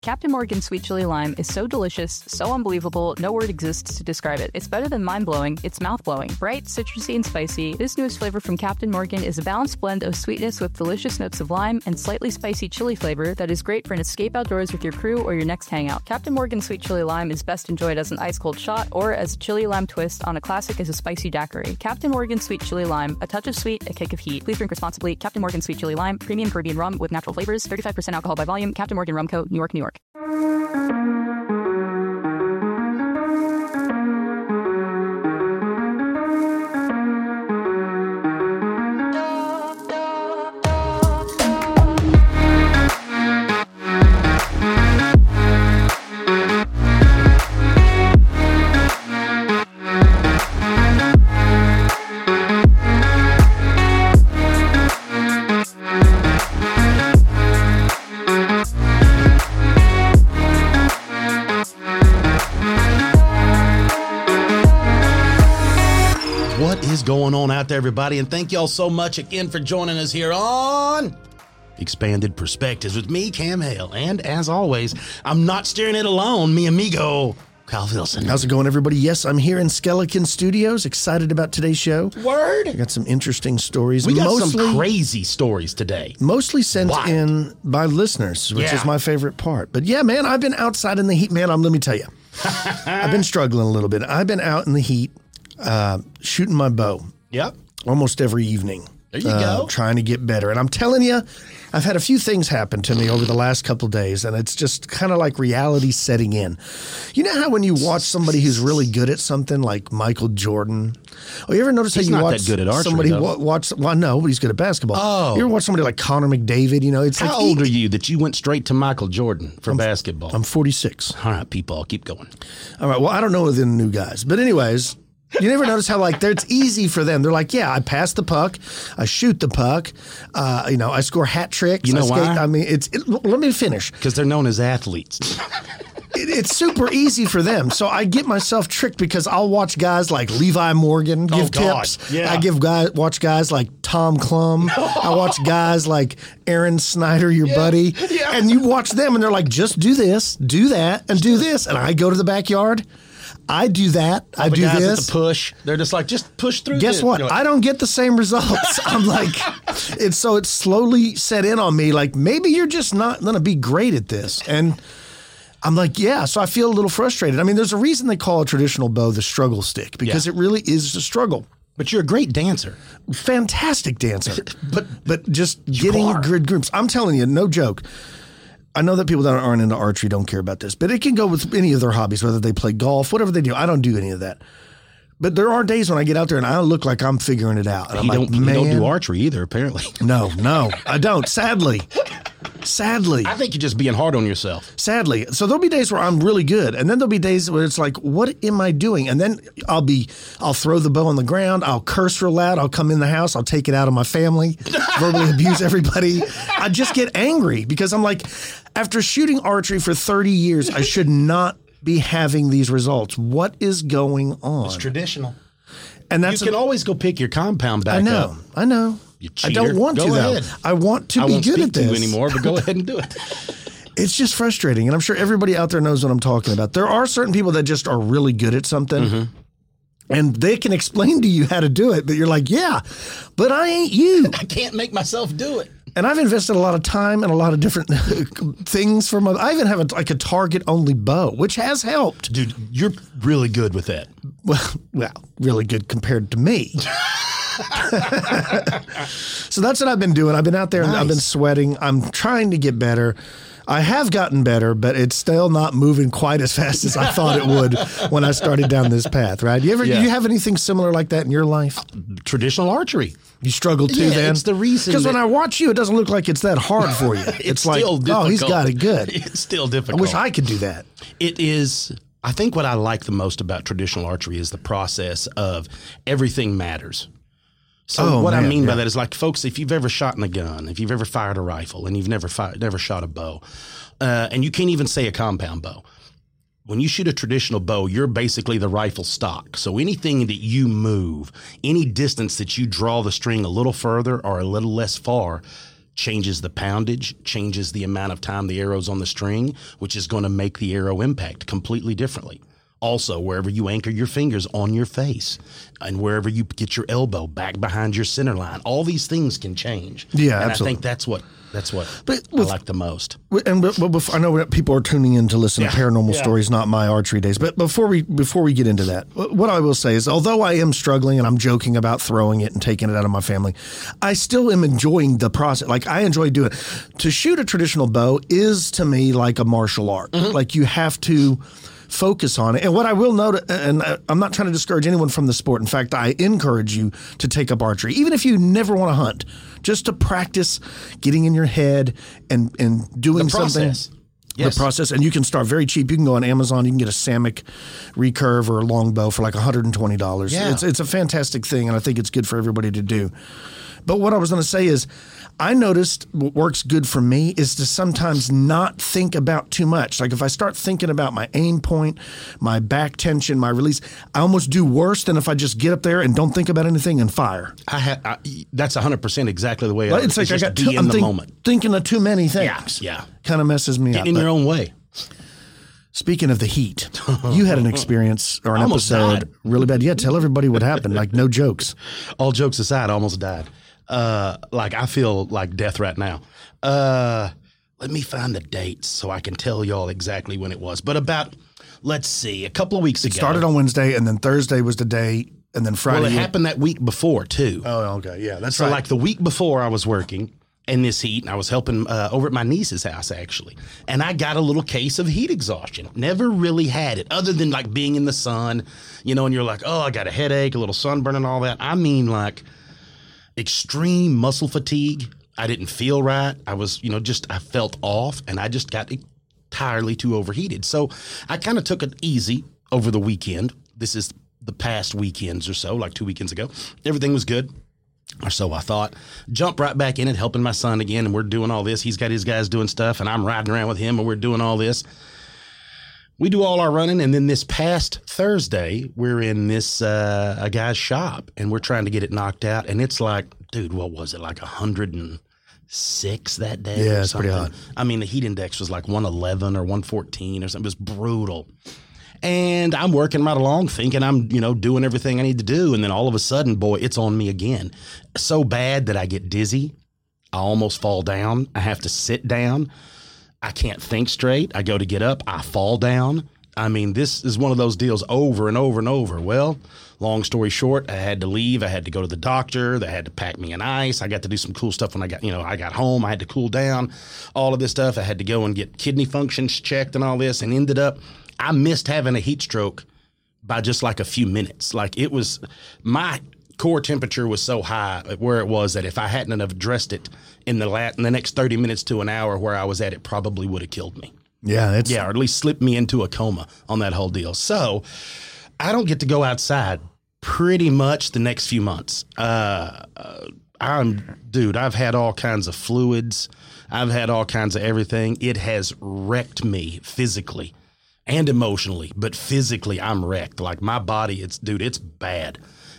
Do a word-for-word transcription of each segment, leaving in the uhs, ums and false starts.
Captain Morgan Sweet Chili Lime is so delicious, so unbelievable, no word exists to describe it. It's better than mind-blowing, it's mouth-blowing. Bright, citrusy, and spicy, this newest flavor from Captain Morgan is a balanced blend of sweetness with delicious notes of lime and slightly spicy chili flavor that is great for an escape outdoors with your crew or your next hangout. Captain Morgan Sweet Chili Lime is best enjoyed as an ice-cold shot or as a chili lime twist on a classic as a spicy daiquiri. Captain Morgan Sweet Chili Lime, a touch of sweet, a kick of heat. Please drink responsibly. Captain Morgan Sweet Chili Lime, premium Caribbean rum with natural flavors, thirty-five percent alcohol by volume. Captain Morgan Rum Co., New York, New York. Going on out there, everybody, and thank y'all so much again for joining us here on Expanded Perspectives with me, Cam Hale, and as always, I'm not steering it alone, mi amigo, Kyle Filson. How's it going, everybody? Yes, I'm here in Skeleton Studios, excited about today's show. Word! I got some interesting stories. We got mostly, some crazy stories today. Mostly sent Why? in by listeners, which Yeah. is my favorite part. But yeah, man, I've been outside in the heat. Man, I'm, let me tell you, I've been struggling a little bit. I've been out in the heat, uh, shooting my bow. Yep. Almost every evening. There you uh, go. Trying to get better. And I'm telling you, I've had a few things happen to me over the last couple of days, and it's just kind of like reality setting in. You know how when you watch somebody who's really good at something, like Michael Jordan, or you ever notice He's how you not watch that good at archery, somebody though. wa- watch? Well, no, but he's good at basketball. Oh. You ever watch somebody like Connor McDavid? You know, it's How like old are you that you went straight to Michael Jordan for basketball? I'm forty-six. All right, people, I'll keep going. All right. Well, I don't know the new guys, but anyways. You never notice how like it's easy for them. They're like, yeah, I pass the puck, I shoot the puck, uh, you know, I score hat tricks. You know I skate. why? I mean, it's. It, let me finish. Because they're known as athletes. It, it's super easy for them. So I get myself tricked because I'll watch guys like Levi Morgan give Oh, God. tips. Yeah. I give guys watch guys like Tom Klum. I watch guys like Aaron Snyder, your buddy. Yeah. And you watch them, and they're like, just do this, do that, and do this. And I go to the backyard. I do that. All I the do guys this. at the push, they're just like, just push through. Guess this. what? You're like, I don't get the same results. I'm like, it's so it's slowly set in on me. Like maybe you're just not going to be great at this, and I'm like, yeah. So I feel a little frustrated. I mean, there's a reason they call a traditional bow the struggle stick because Yeah. it really is a struggle. But you're a great dancer. Fantastic dancer, But but just getting are. good groups. I'm telling you, no joke. I know that people that aren't into archery don't care about this, but it can go with any of their hobbies, whether they play golf, whatever they do. I don't do any of that. But there are days when I get out there and I look like I'm figuring it out. And I'm You like, don't, you man, don't do archery either, apparently. no, no, I don't. Sadly, sadly, I think you're just being hard on yourself. sadly. So there'll be days where I'm really good, and then there'll be days where it's like, what am I doing? And then I'll be, I'll throw the bow on the ground. I'll curse real loud. I'll come in the house. I'll take it out on my family, verbally abuse everybody. I just get angry because I'm like, after shooting archery for thirty years, I should not be having these results. What is going on? It's traditional. And You that's can a, always go pick your compound back I know, up. I know. You I cheater. don't want Go to though. ahead. I want to I be won't good speak at to this you anymore, but go ahead and do it. It's just frustrating, and I'm sure everybody out there knows what I'm talking about. There are certain people that just are really good at something, Mm-hmm. and they can explain to you how to do it, but you're like, yeah, but I ain't you. I can't make myself do it. And I've invested a lot of time and a lot of different things for my. I even have a, like a target-only bow, which has helped. Dude, you're really good with that. Well, well, really good compared to me. So that's what I've been doing. I've been out there and I've been Nice. sweating. I'm trying to get better. I have gotten better, but it's still not moving quite as fast as I thought it would when I started down this path, right? You ever Yeah. do you have anything similar like that in your life? Traditional archery. You struggle too Yeah, then? it's the reason Because when that- I watch you, it doesn't look like it's that hard for you. It's, It's like, still difficult. oh, he's got it good. It's still I difficult. wish I could do that. It is, I think what I like the most about traditional archery is the process of everything matters. So Oh, what I man, mean by yeah. that is like, folks, if you've ever shot in a gun, if you've ever fired a rifle and you've never fired, never shot a bow, uh, and you can't even say a compound bow, when you shoot a traditional bow, you're basically the rifle stock. So anything that you move, any distance that you draw the string a little further or a little less far, changes the poundage, changes the amount of time the arrow's on the string, which is going to make the arrow impact completely differently. Also, wherever you anchor your fingers on your face and wherever you get your elbow back behind your center line, all these things can change. Yeah, and absolutely. I think that's what that's what But with- I like the most. And but, but before, I know that people are tuning in to listen Yeah. to Paranormal Yeah. Stories, not my archery days. But before we before we get into that, what I will say is, although I am struggling and I'm joking about throwing it and taking it out of my family, I still am enjoying the process. Like I enjoy doing it. To shoot a traditional bow is to me like a martial art. Mm-hmm. Like you have to focus on it. And what I will note, and I'm not trying to discourage anyone from the sport. In fact, I encourage you to take up archery, even if you never want to hunt, just to practice getting in your head and, and doing The process. something. Yes. The process. And you can start very cheap. You can go on Amazon. You can get a Samick recurve or a longbow for like one hundred twenty dollars. Yeah. It's, it's a fantastic thing, and I think it's good for everybody to do. But what I was going to say is, I noticed what works good for me is to sometimes not think about too much. Like if I start thinking about my aim point, my back tension, my release, I almost do worse than if I just get up there and don't think about anything and fire. I ha- I, that's one hundred percent exactly the way I Like, it's like I just got be too, in I'm the think- moment. thinking of too many things. Yeah, yeah. Kind of messes me Get up. in But your own way. speaking of the heat, you had an experience or an I almost episode died. really bad. Yeah, tell everybody what happened. Like no jokes. All jokes aside, I almost died. Uh, like I feel like death right now. Uh, let me find the dates so I can tell y'all exactly when it was. But about, let's see, a couple of weeks ago. Started on Wednesday, and then Thursday was the day, and then Friday. Well, it happened that week before too. Oh, okay, yeah, that's So right. like the week before I was working in this heat, and I was helping uh, over at my niece's house actually, and I got a little case of heat exhaustion. Never really had it other than like being in the sun, you know, and you're like, oh, I got a headache, a little sunburn and all that. I mean like extreme muscle fatigue. I didn't feel right. I was, you know, just I felt off, and I just got entirely too overheated. So I kind of took it easy over the weekend. This is the past weekends or so, like two weekends ago. Everything was good. Or so I thought. Jump right back in it, helping my son again, and we're doing all this. He's got his guys doing stuff, and I'm riding around with him, and we're doing all this. We do all our running, and then this past Thursday, we're in this uh, a guy's shop, and we're trying to get it knocked out, and it's like, dude, what was it, like one hundred six that day? Yeah, or it's pretty something? hot. I mean, the heat index was like one eleven or one fourteen or something. It was brutal. And I'm working right along thinking I'm, you know, doing everything I need to do. And then all of a sudden, boy, it's on me again. So bad that I get dizzy. I almost fall down. I have to sit down. I can't think straight. I go to get up. I fall down. I mean, this is one of those deals over and over and over. Well, long story short, I had to leave. I had to go to the doctor. They had to pack me in ice. I got to do some cool stuff when I got, you know, I got home. I had to cool down, all of this stuff. I had to go and get kidney functions checked and all this, and ended up, I missed having a heat stroke by just like a few minutes. Like it was, my core temperature was so high at where it was that if I hadn't have addressed it in the la- in the next thirty minutes to an hour where I was at, it probably would have killed me. Yeah, it's Yeah, or at least slipped me into a coma on that whole deal. So I don't get to go outside pretty much the next few months. Uh, uh, I'm, dude, I've had all kinds of fluids. I've had all kinds of everything. It has wrecked me physically and emotionally, but physically I'm wrecked. Like my body, it's, dude, it's bad.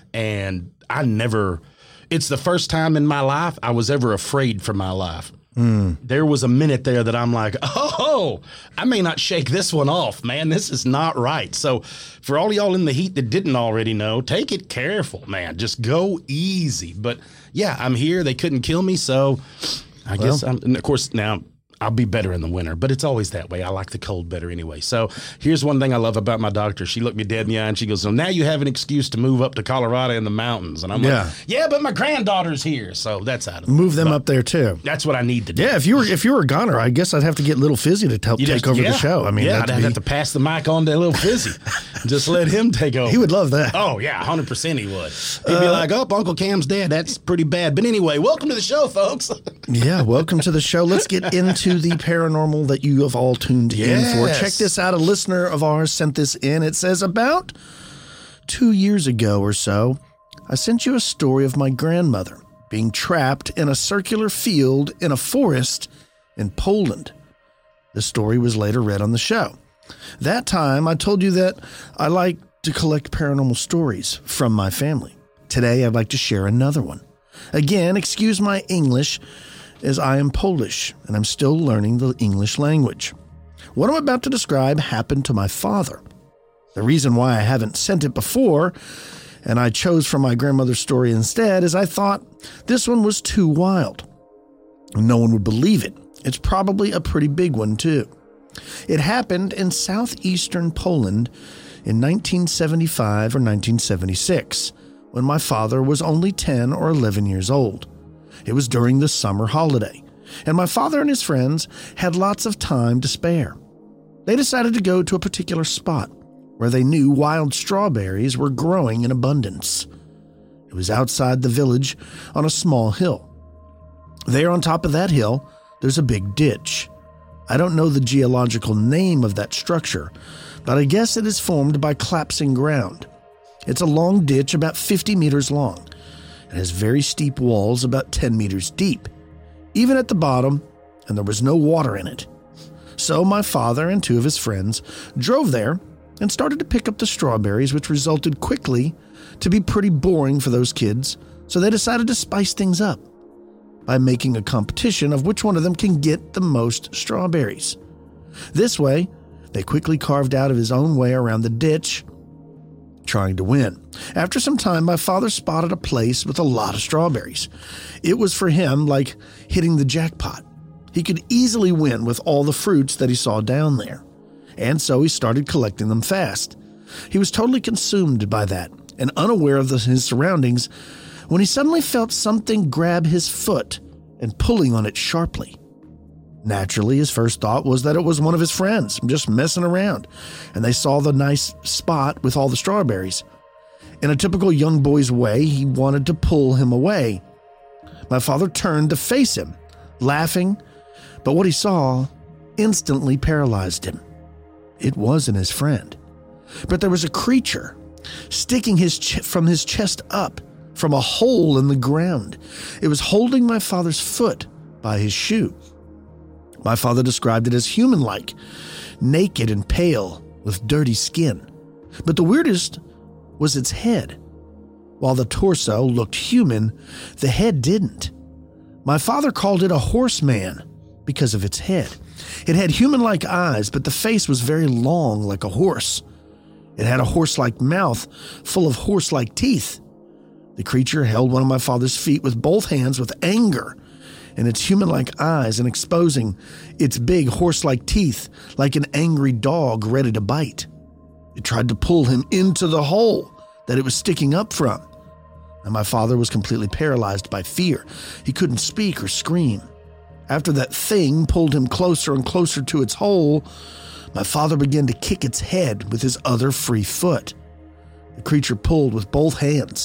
And I never, it's the first time in my life I was ever afraid for my life. Mm. There was a minute there that I'm like, oh, I may not shake this one off, man. This is not right. So for all y'all in the heat that didn't already know, take it careful, man. Just go easy. But yeah, I'm here. They couldn't kill me. So I Well. guess I'm, and of course now I'll be better in the winter, but it's always that way. I like the cold better anyway. So here's one thing I love about my doctor. She looked me dead in the eye and she goes, so now you have an excuse to move up to Colorado in the mountains. And I'm Yeah. like, yeah, but my granddaughter's here. So that's out of it. move them up there too. That's what I need to do. Yeah, if you were if you were a gunner, I guess I'd have to get Little Fizzy to help You take just- over yeah. the show. I mean, yeah, that'd I'd be- have to pass the mic on to Little Fizzy. Just let him take over. he would love that. Oh, yeah, one hundred percent he would. He'd be like, oh, Uncle Cam's dead. That's pretty bad. But anyway, welcome to the show, folks. Yeah, welcome to the show. Let's get into the paranormal that you have all tuned in for. Yes. Check this out. A listener of ours sent this in. It says, about two years ago or so, I sent you a story of my grandmother being trapped in a circular field in a forest in Poland. The story was later read on the show. That time, I told you that I like to collect paranormal stories from my family. Today, I'd like to share another one. Again, excuse my English. as I am Polish and I'm still learning the English language. What I'm about to describe happened to my father. The reason why I haven't sent it before, and I chose from my grandmother's story instead, is I thought this one was too wild. No one would believe it. It's probably a pretty big one, too. It happened in southeastern Poland in nineteen seventy-five or nineteen seventy-six, when my father was only ten or eleven years old. It was during the summer holiday, and my father and his friends had lots of time to spare. They decided to go to a particular spot where they knew wild strawberries were growing in abundance. It was outside the village on a small hill. There on top of that hill, there's a big ditch. I don't know the geological name of that structure, but I guess it is formed by collapsing ground. It's a long ditch about fifty meters long. It has very steep walls about ten meters deep, even at the bottom, and there was no water in it. So my father and two of his friends drove there and started to pick up the strawberries, which resulted quickly to be pretty boring for those kids, so they decided to spice things up by making a competition of which one of them can get the most strawberries. This way, they quickly carved out of his own way around the ditch, trying to win. After some time, my father spotted a place with a lot of strawberries. It was for him like hitting the jackpot. He could easily win with all the fruits that he saw down there. And so he started collecting them fast. He was totally consumed by that and unaware of the, his surroundings when he suddenly felt something grab his foot and pulling on it sharply. Naturally, his first thought was that it was one of his friends just messing around, and they saw the nice spot with all the strawberries. In a typical young boy's way, he wanted to pull him away. My father turned to face him, laughing, but what he saw instantly paralyzed him. It wasn't his friend, but there was a creature sticking his ch- from his chest up from a hole in the ground. It was holding my father's foot by his shoe. My father described it as human-like, naked and pale with dirty skin. But the weirdest was its head. While the torso looked human, the head didn't. My father called it a horseman because of its head. It had human-like eyes, but the face was very long like a horse. It had a horse-like mouth full of horse-like teeth. The creature held one of my father's feet with both hands with anger in its human-like eyes and exposing its big horse-like teeth like an angry dog ready to bite. It tried to pull him into the hole that it was sticking up from, and my father was completely paralyzed by fear. He couldn't speak or scream. After that thing pulled him closer and closer to its hole, my father began to kick its head with his other free foot. The creature pulled with both hands,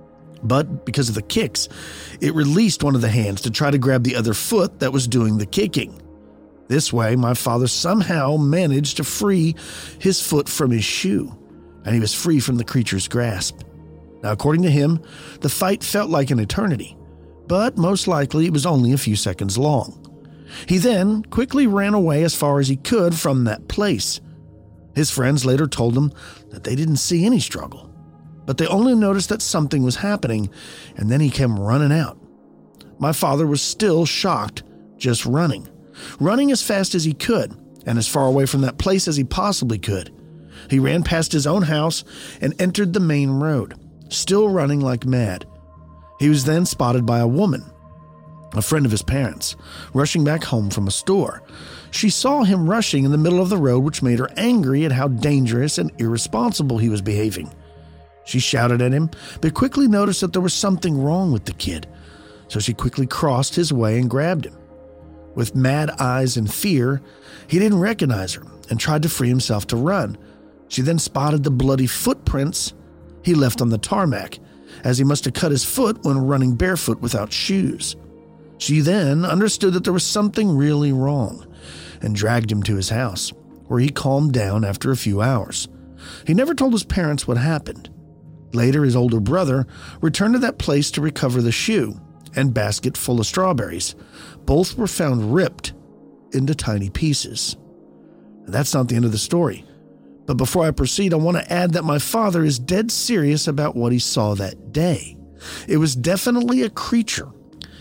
but because of the kicks, it released one of the hands to try to grab the other foot that was doing the kicking. This way, my father somehow managed to free his foot from his shoe, and he was free from the creature's grasp. Now, according to him, the fight felt like an eternity, but most likely it was only a few seconds long. He then quickly ran away as far as he could from that place. His friends later told him that they didn't see any struggle, but they only noticed that something was happening, and then he came running out. My father was still shocked, just running. Running as fast as he could, and as far away from that place as he possibly could. He ran past his own house and entered the main road, still running like mad. He was then spotted by a woman, a friend of his parents, rushing back home from a store. She saw him rushing in the middle of the road, which made her angry at how dangerous and irresponsible he was behaving. She shouted at him, but quickly noticed that there was something wrong with the kid, so she quickly crossed his way and grabbed him. With mad eyes and fear, he didn't recognize her and tried to free himself to run. She then spotted the bloody footprints he left on the tarmac, as he must have cut his foot when running barefoot without shoes. She then understood that there was something really wrong and dragged him to his house, where he calmed down after a few hours. He never told his parents what happened. Later, his older brother returned to that place to recover the shoe and basket full of strawberries. Both were found ripped into tiny pieces. That's not the end of the story. But before I proceed, I want to add that my father is dead serious about what he saw that day. It was definitely a creature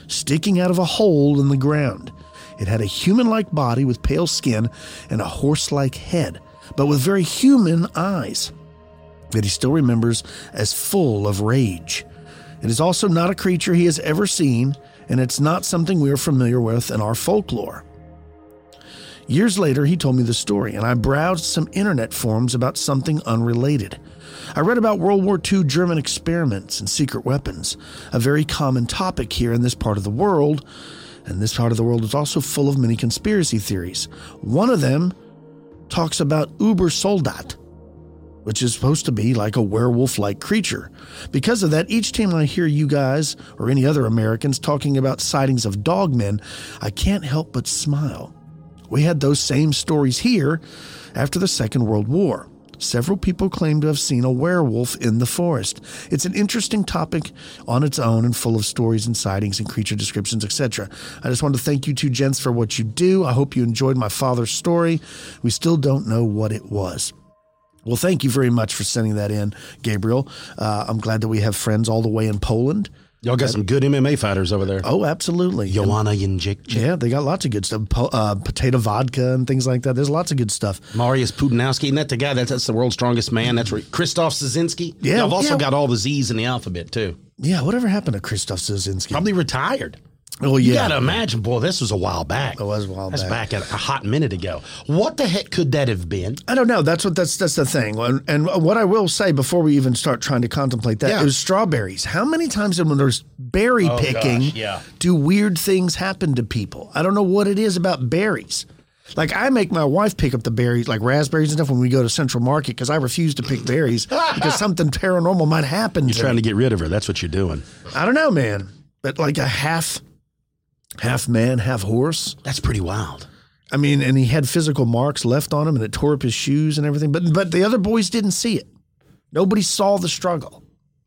sticking out of a hole in the ground. It had a human-like body with pale skin and a horse-like head, but with very human eyes that he still remembers as full of rage. It is also not a creature he has ever seen, and it's not something we are familiar with in our folklore. Years later, he told me the story, and I browsed some internet forums about something unrelated. I read about World War Two German experiments and secret weapons, a very common topic here in this part of the world, and this part of the world is also full of many conspiracy theories. One of them talks about Ubersoldat, which is supposed to be like a werewolf-like creature. Because of that, each time I hear you guys or any other Americans talking about sightings of dogmen, I can't help but smile. We had those same stories here after the Second World War. Several people claim to have seen a werewolf in the forest. It's an interesting topic on its own and full of stories and sightings and creature descriptions, et cetera. I just wanted to thank you two gents for what you do. I hope you enjoyed my father's story. We still don't know what it was. Well, thank you very much for sending that in, Gabriel. Uh, I'm glad that we have friends all the way in Poland. Y'all got some good M M A fighters over there. Oh, absolutely. Joanna Jędrzejczyk. Yeah, they got lots of good stuff. Po- uh, potato vodka and things like that. There's lots of good stuff. Mariusz Putinowski, isn't that the guy? That's, that's the world's strongest man. That's where Krzysztof Szynski. Yeah, I've also yeah. got all the Z's in the alphabet, too. Yeah, whatever happened to Krzysztof Szynski? Probably retired. Oh, You yeah. got to imagine, boy, this was a while back. It was a while That's back. back a, a hot minute ago. What the heck could that have been? I don't know. That's what that's that's the thing. And, and what I will say before we even start trying to contemplate that Yeah. is strawberries. How many times when there's berry Oh, picking gosh, yeah. do weird things happen to people? I don't know what it is about berries. Like, I make my wife pick up the berries, like raspberries and stuff, when we go to Central Market because I refuse to pick berries because something paranormal might happen You're to trying me. to get rid of her. That's what you're doing. I don't know, man. But like a half, half man, half horse. That's pretty wild. I mean, and he had physical marks left on him, and it tore up his shoes and everything. But but the other boys didn't see it. Nobody saw the struggle.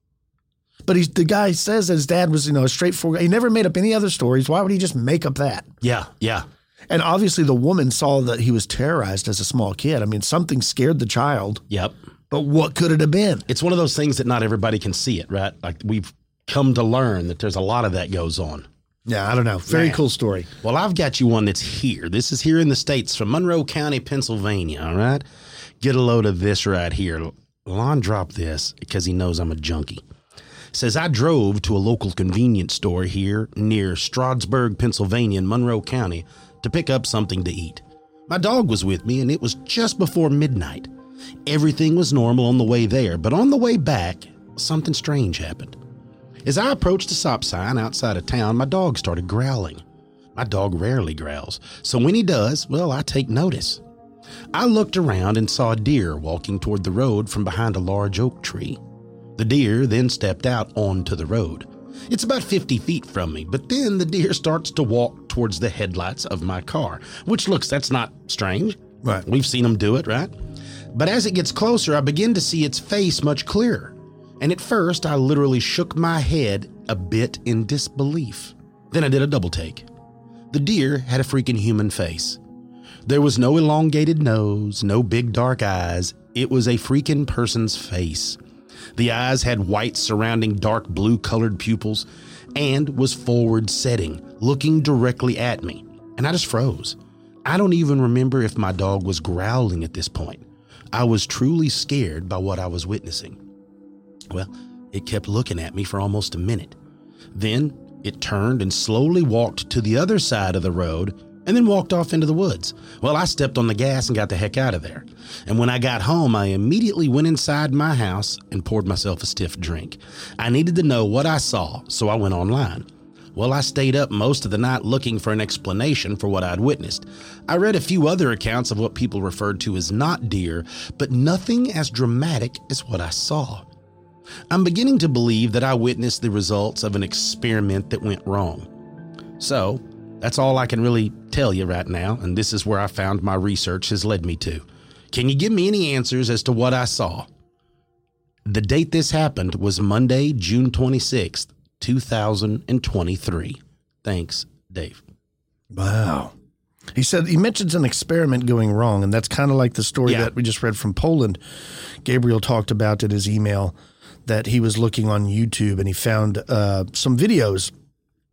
But he's, the guy says that his dad was, you know, a straightforward. He never made up any other stories. Why would he just make up that? Yeah, yeah. And obviously, the woman saw that he was terrorized as a small kid. I mean, something scared the child. Yep. But what could it have been? It's one of those things that not everybody can see it, right? Like, we've come to learn that there's a lot of that goes on. Yeah, I don't know. Very Man. cool story. Well, I've got you one that's here. This is here in the States from Monroe County, Pennsylvania, all right? Get a load of this right here. Lon dropped this because he knows I'm a junkie. Says, I drove to a local convenience store here near Stroudsburg, Pennsylvania in Monroe County to pick up something to eat. My dog was with me, and it was just before midnight. Everything was normal on the way there, but on the way back, something strange happened. As I approached the stop sign outside of town, my dog started growling. My dog rarely growls, so when he does, well, I take notice. I looked around and saw a deer walking toward the road from behind a large oak tree. The deer then stepped out onto the road. It's about fifty feet from me, but then the deer starts to walk towards the headlights of my car, which looks, that's not strange. Right. We've seen them do it, right? But as it gets closer, I begin to see its face much clearer. And at first, I literally shook my head a bit in disbelief. Then I did a double take. The deer had a freaking human face. There was no elongated nose, no big dark eyes. It was a freaking person's face. The eyes had white surrounding dark blue colored pupils and was forward setting, looking directly at me. And I just froze. I don't even remember if my dog was growling at this point. I was truly scared by what I was witnessing. Well, it kept looking at me for almost a minute. Then it turned and slowly walked to the other side of the road and then walked off into the woods. Well, I stepped on the gas and got the heck out of there. And when I got home, I immediately went inside my house and poured myself a stiff drink. I needed to know what I saw, so I went online. Well, I stayed up most of the night looking for an explanation for what I'd witnessed. I read a few other accounts of what people referred to as not deer, but nothing as dramatic as what I saw. I'm beginning to believe that I witnessed the results of an experiment that went wrong. So, that's all I can really tell you right now, and this is where I found my research has led me to. Can you give me any answers as to what I saw? The date this happened was Monday, June twenty-sixth, two thousand twenty-three. Thanks, Dave. Wow. He said, he mentions an experiment going wrong, and that's kind of like the story Yeah. that we just read from Poland. Gabriel talked about in his email that he was looking on YouTube and he found uh, some videos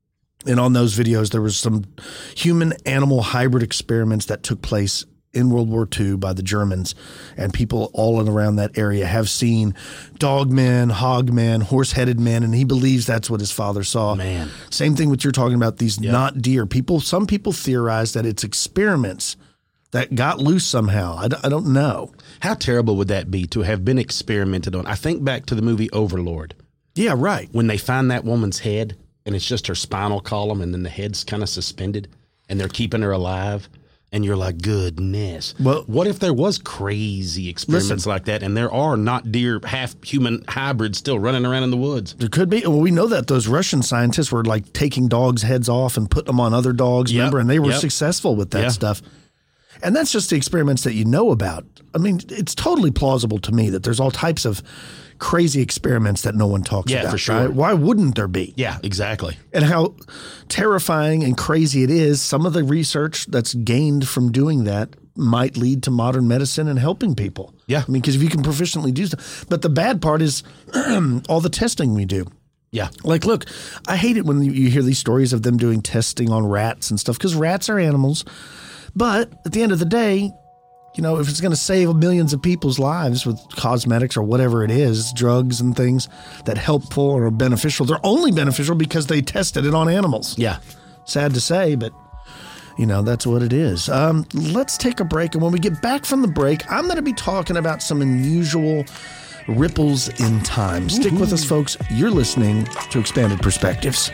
And on those videos, there was some human-animal hybrid experiments that took place in World War Two by the Germans, and people all in around that area have seen dog men, hog men, horse-headed men, and he believes that's what his father saw. Man. Same thing what you're talking about, these Yep. not deer. People, some people theorize that it's experiments that got loose somehow. I, d- I don't know. How terrible would that be to have been experimented on? I think back to the movie Overlord. Yeah, right. When they find that woman's head and it's just her spinal column and then the head's kind of suspended and they're keeping her alive. And you're like, goodness. Well, what if there was crazy experiments listen, like that and there are not deer, half human hybrids still running around in the woods? There could be. Well, we know that those Russian scientists were like taking dogs' heads off and putting them on other dogs, Yep, remember? And they were yep. successful with that Yeah. stuff. And that's just the experiments that you know about. I mean, it's totally plausible to me that there's all types of crazy experiments that no one talks Yeah, about. for sure. Right? Why wouldn't there be? Yeah, exactly. And how terrifying and crazy it is. Some of the research that's gained from doing that might lead to modern medicine and helping people. Yeah. I mean, because if you can proficiently do stuff. But the bad part is all the testing we do. Yeah. Like, look, I hate it when you hear these stories of them doing testing on rats and stuff, because rats are animals. But at the end of the day, you know, if it's going to save millions of people's lives with cosmetics or whatever it is, drugs and things that helpful or beneficial, they're only beneficial because they tested it on animals. Yeah. Sad to say, but, you know, that's what it is. Um, let's take a break. And when we get back from the break, I'm going to be talking about some unusual ripples in time. Stick with us, folks. You're listening to Expanded Perspectives.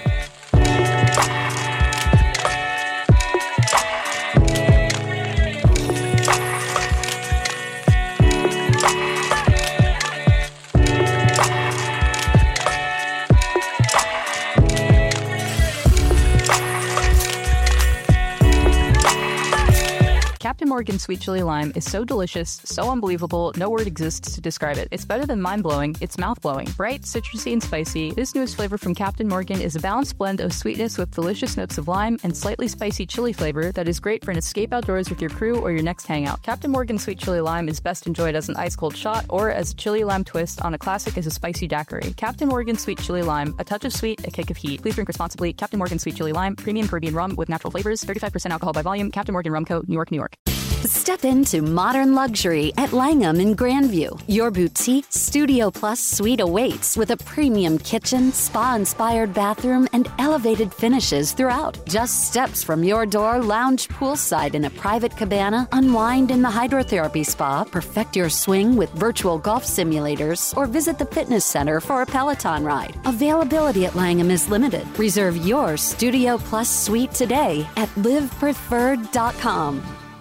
Captain Morgan's Sweet Chili Lime is so delicious, so unbelievable, no word exists to describe it. It's better than mind-blowing, it's mouth-blowing. Bright, citrusy, and spicy, this newest flavor from Captain Morgan is a balanced blend of sweetness with delicious notes of lime and slightly spicy chili flavor that is great for an escape outdoors with your crew or your next hangout. Captain Morgan's Sweet Chili Lime is best enjoyed as an ice-cold shot or as a chili lime twist on a classic as a spicy daiquiri. Captain Morgan's Sweet Chili Lime, a touch of sweet, a kick of heat. Please drink responsibly. Captain Morgan's Sweet Chili Lime, premium Caribbean rum with natural flavors, thirty-five percent alcohol by volume. Captain Morgan Rum Co., New York, New York. Step into modern luxury at Langham in Grandview. Your boutique Studio Plus suite awaits with a premium kitchen, spa-inspired bathroom, and elevated finishes throughout. Just steps from your door, lounge poolside in a private cabana, unwind in the hydrotherapy spa, perfect your swing with virtual golf simulators, or visit the fitness center for a Peloton ride. Availability at Langham is limited. Reserve your Studio Plus suite today at live preferred dot com.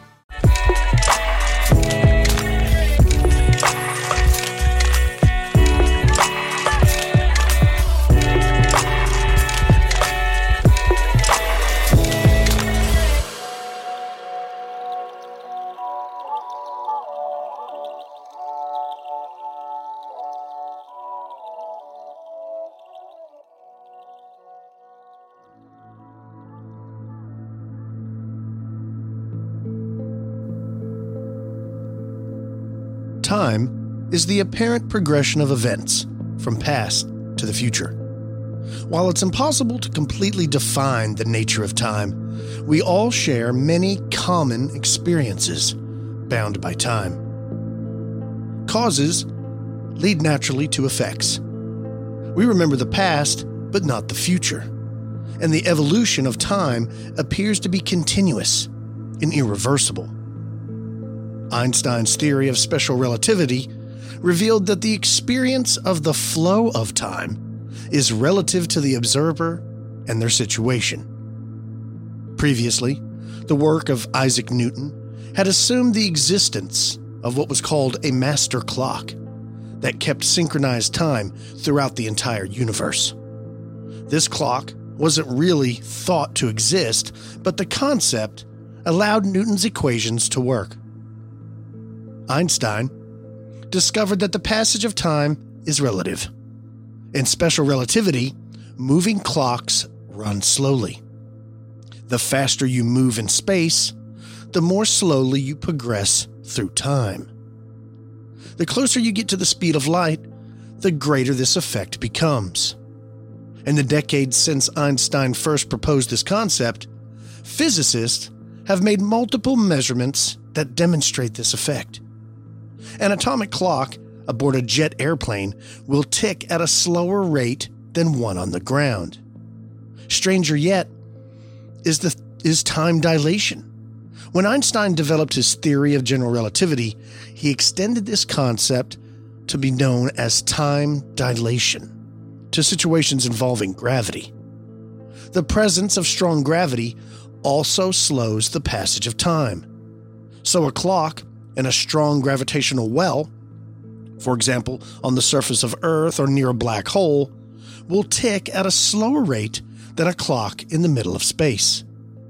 Time is the apparent progression of events from past to the future. While it's impossible to completely define the nature of time, we all share many common experiences bound by time. Causes lead naturally to effects. We remember the past, but not the future. And the evolution of time appears to be continuous and irreversible. Einstein's theory of special relativity revealed that the experience of the flow of time is relative to the observer and their situation. Previously, the work of Isaac Newton had assumed the existence of what was called a master clock that kept synchronized time throughout the entire universe. This clock wasn't really thought to exist, but the concept allowed Newton's equations to work. Einstein discovered that the passage of time is relative. In special relativity, moving clocks run slowly. The faster you move in space, the more slowly you progress through time. The closer you get to the speed of light, the greater this effect becomes. In the decades since Einstein first proposed this concept, physicists have made multiple measurements that demonstrate this effect. An atomic clock aboard a jet airplane will tick at a slower rate than one on the ground. Stranger yet is the is time dilation. When Einstein developed his theory of general relativity, he extended this concept to be known as time dilation to situations involving gravity. The presence of strong gravity also slows the passage of time. So a clock in a strong gravitational well, for example, on the surface of Earth or near a black hole, will tick at a slower rate than a clock in the middle of space.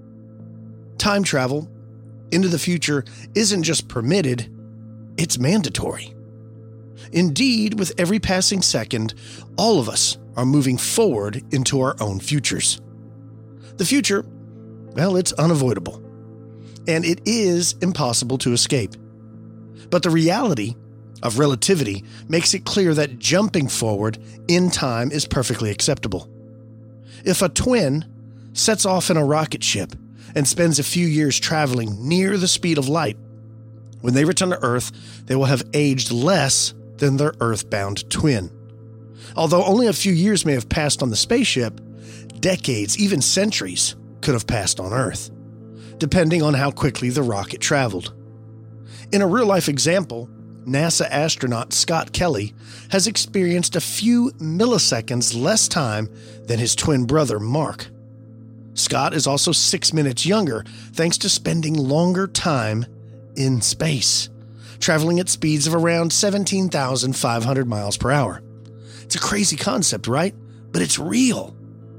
Time travel into the future isn't just permitted, it's mandatory. Indeed, with every passing second, all of us are moving forward into our own futures. The future, well, it's unavoidable, and it is impossible to escape. But the reality of relativity makes it clear that jumping forward in time is perfectly acceptable. If a twin sets off in a rocket ship and spends a few years traveling near the speed of light, when they return to Earth, they will have aged less than their Earth-bound twin. Although only a few years may have passed on the spaceship, decades, even centuries, could have passed on Earth, depending on how quickly the rocket traveled. In a real-life example, NASA astronaut Scott Kelly has experienced a few milliseconds less time than his twin brother Mark. Scott is also six minutes younger thanks to spending longer time in space, traveling at speeds of around seventeen thousand five hundred miles per hour. It's a crazy concept, right? But it's real.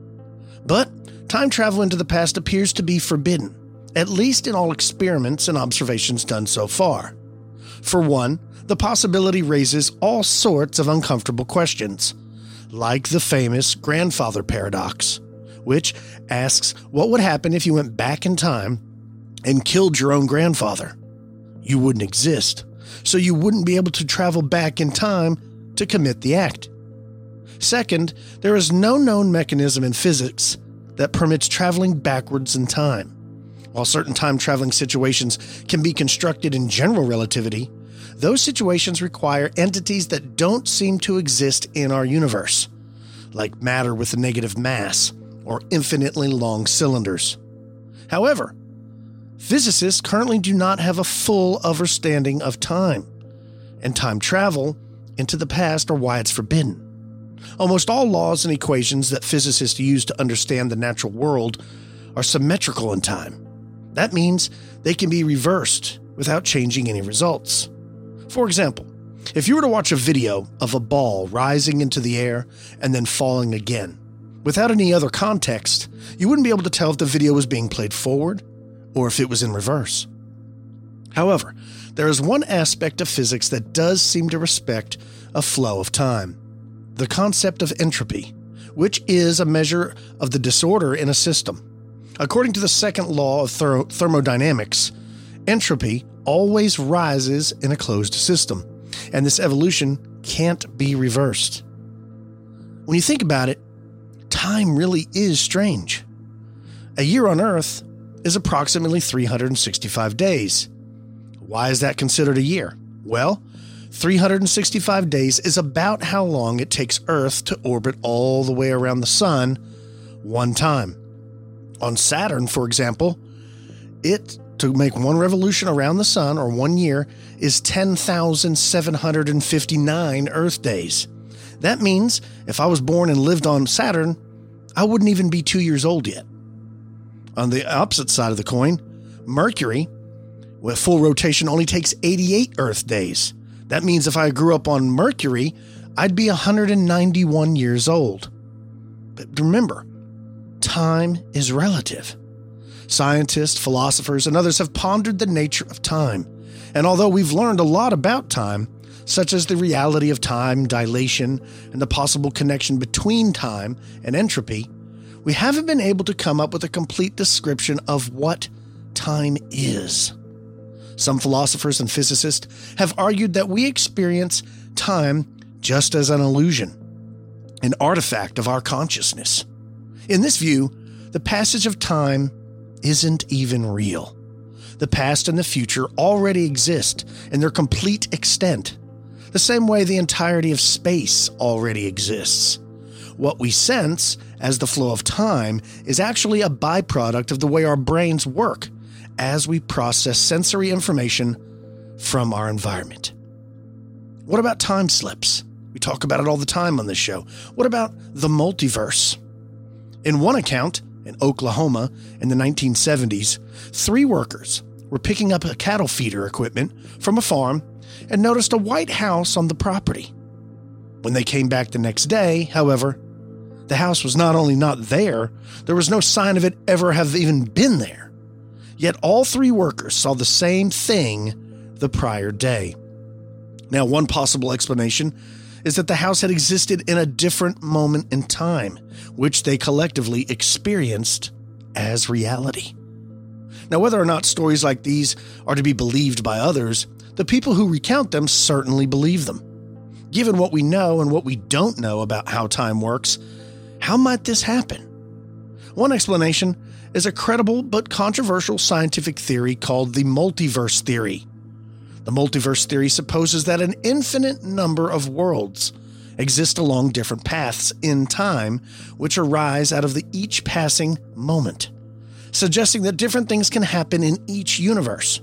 But time travel into the past appears to be forbidden, at least in all experiments and observations done so far. For one, the possibility raises all sorts of uncomfortable questions, like the famous grandfather paradox, which asks what would happen if you went back in time and killed your own grandfather. You wouldn't exist, so you wouldn't be able to travel back in time to commit the act. Second, there is no known mechanism in physics that permits traveling backwards in time. While certain time-traveling situations can be constructed in general relativity, those situations require entities that don't seem to exist in our universe, like matter with a negative mass or infinitely long cylinders. However, physicists currently do not have a full understanding of time, and time travel into the past are why it's forbidden. Almost all laws and equations that physicists use to understand the natural world are symmetrical in time. That means they can be reversed without changing any results. For example, if you were to watch a video of a ball rising into the air and then falling again, without any other context, you wouldn't be able to tell if the video was being played forward or if it was in reverse. However, there is one aspect of physics that does seem to respect a flow of time: the concept of entropy, which is a measure of the disorder in a system. According to the second law of ther- thermodynamics, entropy always rises in a closed system, and this evolution can't be reversed. When you think about it, time really is strange. A year on Earth is approximately three hundred sixty-five days. Why is that considered a year? Well, three hundred sixty-five days is about how long it takes Earth to orbit all the way around the Sun one time. On Saturn, for example, it, to make one revolution around the Sun, or one year, is ten thousand seven hundred fifty-nine Earth days. That means if I was born and lived on Saturn, I wouldn't even be two years old yet. On the opposite side of the coin, Mercury, with full rotation, only takes eighty-eight Earth days. That means if I grew up on Mercury, I'd be one hundred ninety-one years old. But remember, time is relative. Scientists, philosophers, and others have pondered the nature of time. And although we've learned a lot about time, such as the reality of time dilation and the possible connection between time and entropy, we haven't been able to come up with a complete description of what time is. Some philosophers and physicists have argued that we experience time just as an illusion. an artifact of our consciousness. In this view, the passage of time isn't even real. The past and the future already exist in their complete extent, the same way the entirety of space already exists. What we sense as the flow of time is actually a byproduct of the way our brains work as we process sensory information from our environment. What about time slips? We talk about it all the time on this show. What about the multiverse? In one account, in Oklahoma in the nineteen seventies, three workers were picking up a cattle feeder equipment from a farm and noticed a white house on the property. When they came back the next day, however, the house was not only not there, there was no sign of it ever have even been there. Yet all three workers saw the same thing the prior day. Now, one possible explanation is that the house had existed in a different moment in time, which they collectively experienced as reality. Now, whether or not stories like these are to be believed by others, the people who recount them certainly believe them. Given what we know and what we don't know about how time works, how might this happen? One explanation is a credible but controversial scientific theory called the multiverse theory. The multiverse theory supposes that an infinite number of worlds exist along different paths in time, which arise out of the each passing moment, suggesting that different things can happen in each universe.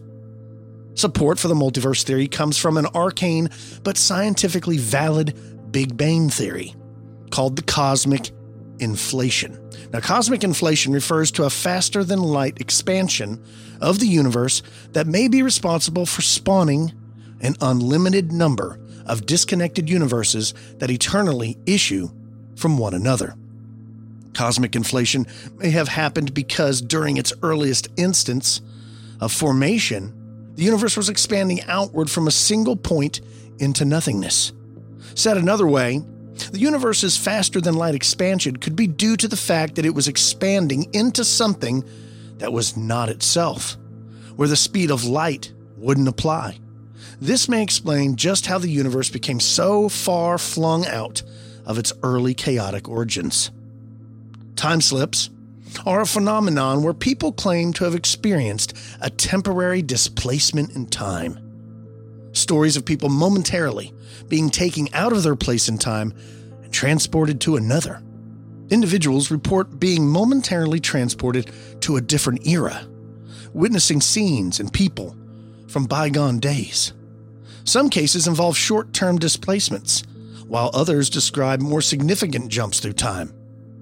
Support for the multiverse theory comes from an arcane but scientifically valid Big Bang theory called the cosmic inflation. Now, cosmic inflation refers to a faster-than-light expansion of the universe that may be responsible for spawning an unlimited number of disconnected universes that eternally issue from one another. Cosmic inflation may have happened because during its earliest instance of formation, the universe was expanding outward from a single point into nothingness. Said another way, the universe's faster-than-light expansion could be due to the fact that it was expanding into something that was not itself, where the speed of light wouldn't apply. This may explain just how the universe became so far flung out of its early chaotic origins. Time slips are a phenomenon where people claim to have experienced a temporary displacement in time. Stories of people momentarily being taken out of their place in time and transported to another. Individuals report being momentarily transported to a different era, witnessing scenes and people from bygone days. Some cases involve short-term displacements, while others describe more significant jumps through time.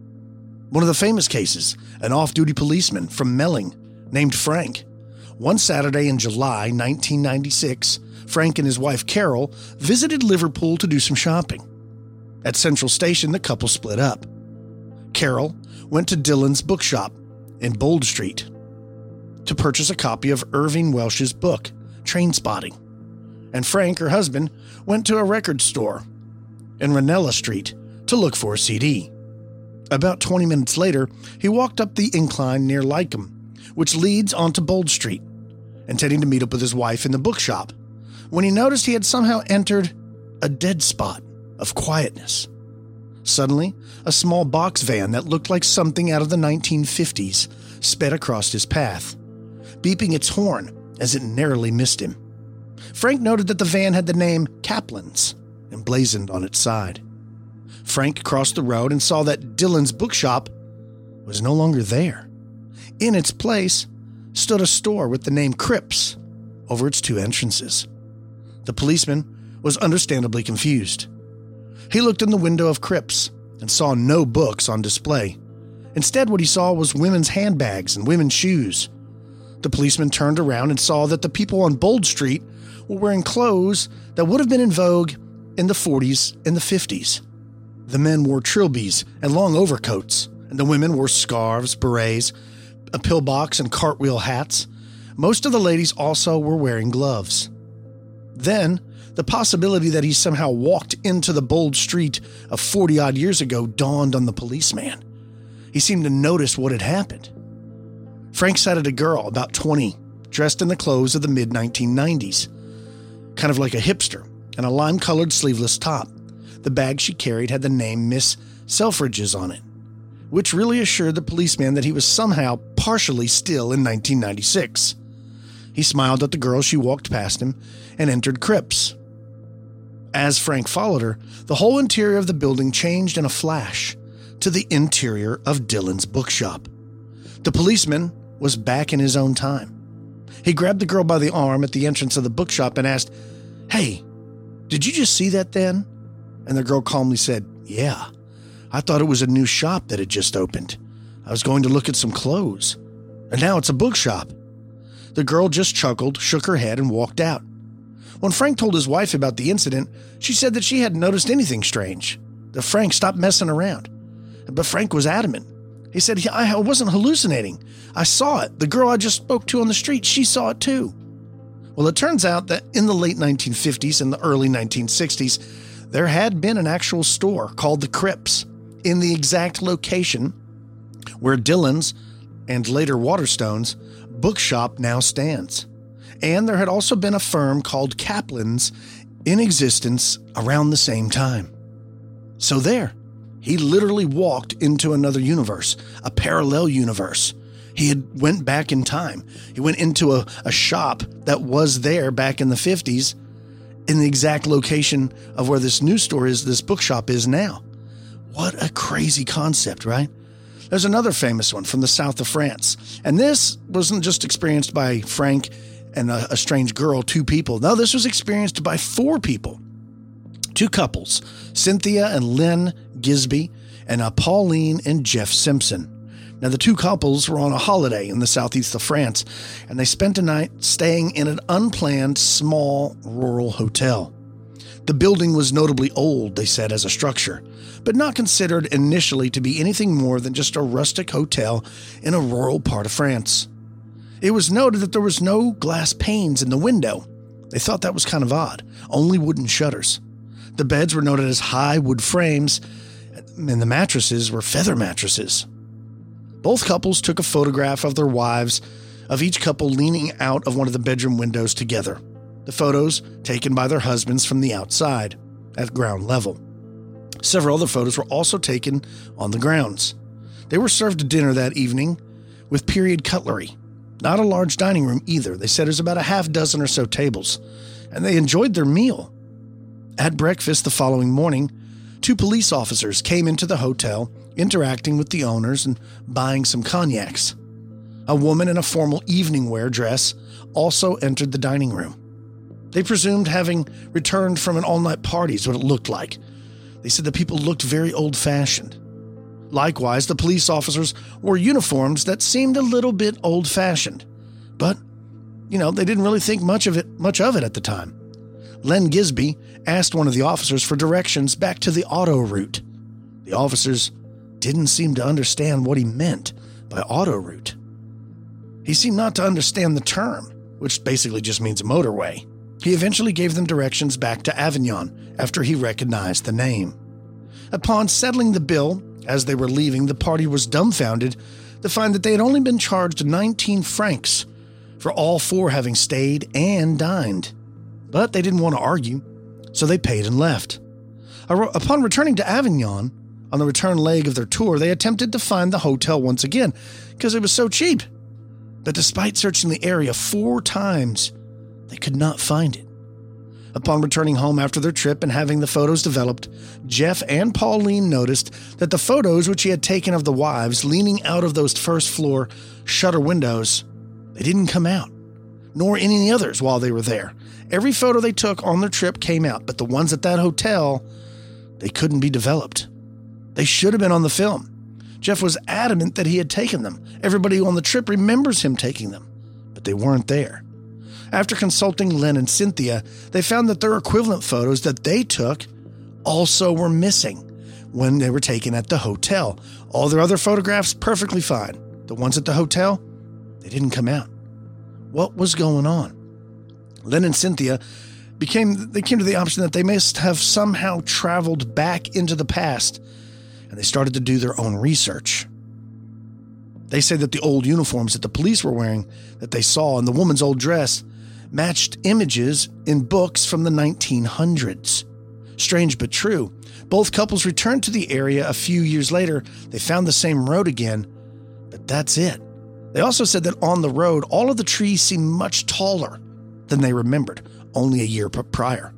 One of the famous cases, an off-duty policeman from Melling named Frank. One Saturday in July nineteen ninety-six, Frank and his wife Carol visited Liverpool to do some shopping. At Central Station, the couple split up. Carol went to Dillon's bookshop in Bold Street to purchase a copy of Irving Welsh's book, Trainspotting. And Frank, her husband, went to a record store in Ranella Street to look for a C D. About twenty minutes later, he walked up the incline near Lycombe, which leads onto Bold Street, intending to meet up with his wife in the bookshop, when he noticed he had somehow entered a dead spot of quietness. Suddenly, a small box van that looked like something out of the nineteen fifties sped across his path, beeping its horn as it narrowly missed him. Frank noted that the van had the name Kaplan's emblazoned on its side. Frank crossed the road and saw that Dillon's bookshop was no longer there. In its place stood a store with the name Cripps over its two entrances. The policeman was understandably confused. He looked in the window of Cripps and saw no books on display. Instead, what he saw was women's handbags and women's shoes. The policeman turned around and saw that the people on Bold Street were wearing clothes that would have been in vogue in the forties and the fifties. The men wore trilbies and long overcoats, and the women wore scarves, berets, a pillbox, and cartwheel hats. Most of the ladies also were wearing gloves. Then, the possibility that he somehow walked into the Bold Street of forty-odd years ago dawned on the policeman. He seemed to notice what had happened. Frank sighted a girl, about twenty, dressed in the clothes of the mid nineteen nineties, kind of like a hipster, and a lime-colored sleeveless top. The bag she carried had the name Miss Selfridges on it, which really assured the policeman that he was somehow partially still in nineteen ninety-six. He smiled at the girl as she walked past him and entered Cripps. As Frank followed her, the whole interior of the building changed in a flash to the interior of Dylan's bookshop. The policeman was back in his own time. He grabbed the girl by the arm at the entrance of the bookshop and asked, "Hey, did you just see that then?" And the girl calmly said, "Yeah. I thought it was a new shop that had just opened. I was going to look at some clothes. And now it's a bookshop." The girl just chuckled, shook her head, and walked out. When Frank told his wife about the incident, she said that she hadn't noticed anything strange, that Frank stopped messing around. But Frank was adamant. He said, "I wasn't hallucinating. I saw it. The girl I just spoke to on the street, she saw it too." Well, it turns out that in the late nineteen fifties and the early nineteen sixties, there had been an actual store called the Cripps in the exact location where Dylan's, and later Waterstone's, bookshop now stands. And there had also been a firm called Kaplan's in existence around the same time. So there, he literally walked into another universe, a parallel universe. He had went back in time. He went into a, a shop that was there back in the fifties in the exact location of where this new store is, this bookshop is now. What a crazy concept, right? There's another famous one from the south of France. And this wasn't just experienced by Frank and a, a strange girl, two people. No, this was experienced by four people. Two couples, Cynthia and Len Gisby, and uh, Pauline and Jeff Simpson. Now, the two couples were on a holiday in the southeast of France, and they spent a night staying in an unplanned, small, rural hotel. The building was notably old, they said, as a structure, but not considered initially to be anything more than just a rustic hotel in a rural part of France. It was noted that there was no glass panes in the window. They thought that was kind of odd, only wooden shutters. The beds were noted as high wood frames, and the mattresses were feather mattresses. Both couples took a photograph of their wives, of each couple leaning out of one of the bedroom windows together. The photos taken by their husbands from the outside, at ground level. Several other photos were also taken on the grounds. They were served a dinner that evening with period cutlery. Not a large dining room either. They said it was about a half dozen or so tables, and they enjoyed their meal. At breakfast the following morning, two police officers came into the hotel, interacting with the owners and buying some cognacs. A woman in a formal evening wear dress also entered the dining room. They presumed having returned from an all-night party is what it looked like. They said the people looked very old-fashioned. Likewise, the police officers wore uniforms that seemed a little bit old-fashioned. But, you know, they didn't really think much of it, much of it at the time. Len Gisby asked one of the officers for directions back to the auto route. The officers didn't seem to understand what he meant by auto route. He seemed not to understand the term, which basically just means a motorway. He eventually gave them directions back to Avignon after he recognized the name. Upon settling the bill, as they were leaving, the party was dumbfounded to find that they had only been charged nineteen francs for all four having stayed and dined. But they didn't want to argue, so they paid and left. Upon returning to Avignon, on the return leg of their tour, they attempted to find the hotel once again because it was so cheap. But despite searching the area four times, they could not find it. Upon returning home after their trip and having the photos developed, Jeff and Pauline noticed that the photos which he had taken of the wives leaning out of those first floor shutter windows, they didn't come out, nor any others while they were there. Every photo they took on their trip came out, but the ones at that hotel, they couldn't be developed. They should have been on the film. Jeff was adamant that he had taken them. Everybody on the trip remembers him taking them, but they weren't there. After consulting Len and Cynthia, they found that their equivalent photos that they took also were missing when they were taken at the hotel. All their other photographs, perfectly fine. The ones at the hotel, they didn't come out. What was going on? Len and Cynthia became, they came to the option that they must have somehow traveled back into the past, and they started to do their own research. They said that the old uniforms that the police were wearing that they saw and the woman's old dress matched images in books from the nineteen hundreds. Strange but true. Both couples returned to the area a few years later. They found the same road again, but that's it. They also said that on the road, all of the trees seemed much taller than they remembered only a year prior.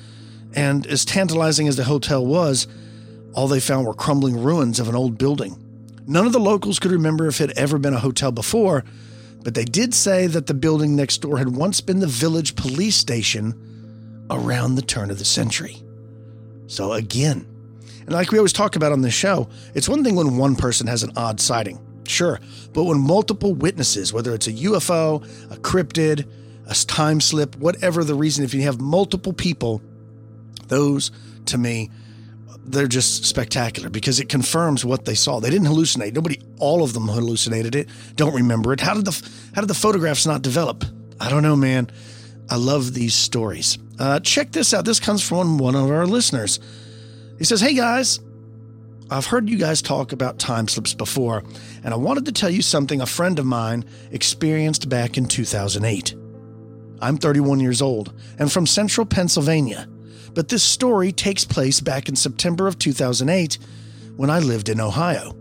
And as tantalizing as the hotel was, all they found were crumbling ruins of an old building. None of the locals could remember if it had ever been a hotel before, but they did say that the building next door had once been the village police station around the turn of the century. So again, and like we always talk about on this show, it's one thing when one person has an odd sighting, sure, but when multiple witnesses, whether it's a U F O, a cryptid, a time slip, whatever the reason, if you have multiple people, those, to me, they're just spectacular because it confirms what they saw. They didn't hallucinate. Nobody, all of them hallucinated it, don't remember it. How did the how did the photographs not develop? I don't know, man. I love these stories. Uh, check this out. This comes from one of our listeners. He says, hey guys, I've heard you guys talk about time slips before, and I wanted to tell you something a friend of mine experienced back in two thousand eight. I'm thirty-one years old and from central Pennsylvania, but this story takes place back in September of two thousand eight when I lived in Ohio.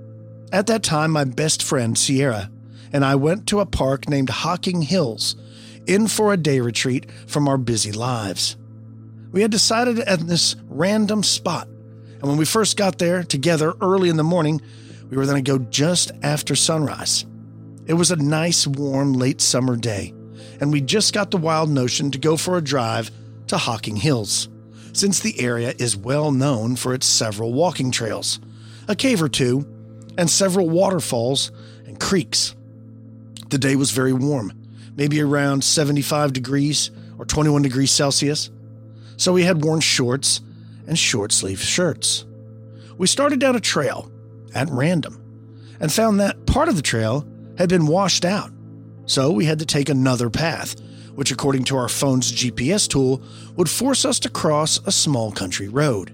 At that time, my best friend, Sierra, and I went to a park named Hocking Hills, in for a day retreat from our busy lives. We had decided at this random spot, and when we first got there together early in the morning, we were going to go just after sunrise. It was a nice, warm, late summer day, and we just got the wild notion to go for a drive to Hocking Hills, since the area is well known for its several walking trails, a cave or two, and several waterfalls and creeks. The day was very warm, maybe around seventy-five degrees or twenty-one degrees Celsius, so we had worn shorts and short-sleeved shirts. We started down a trail at random and found that part of the trail had been washed out, so we had to take another path, which according to our phone's G P S tool would force us to cross a small country road.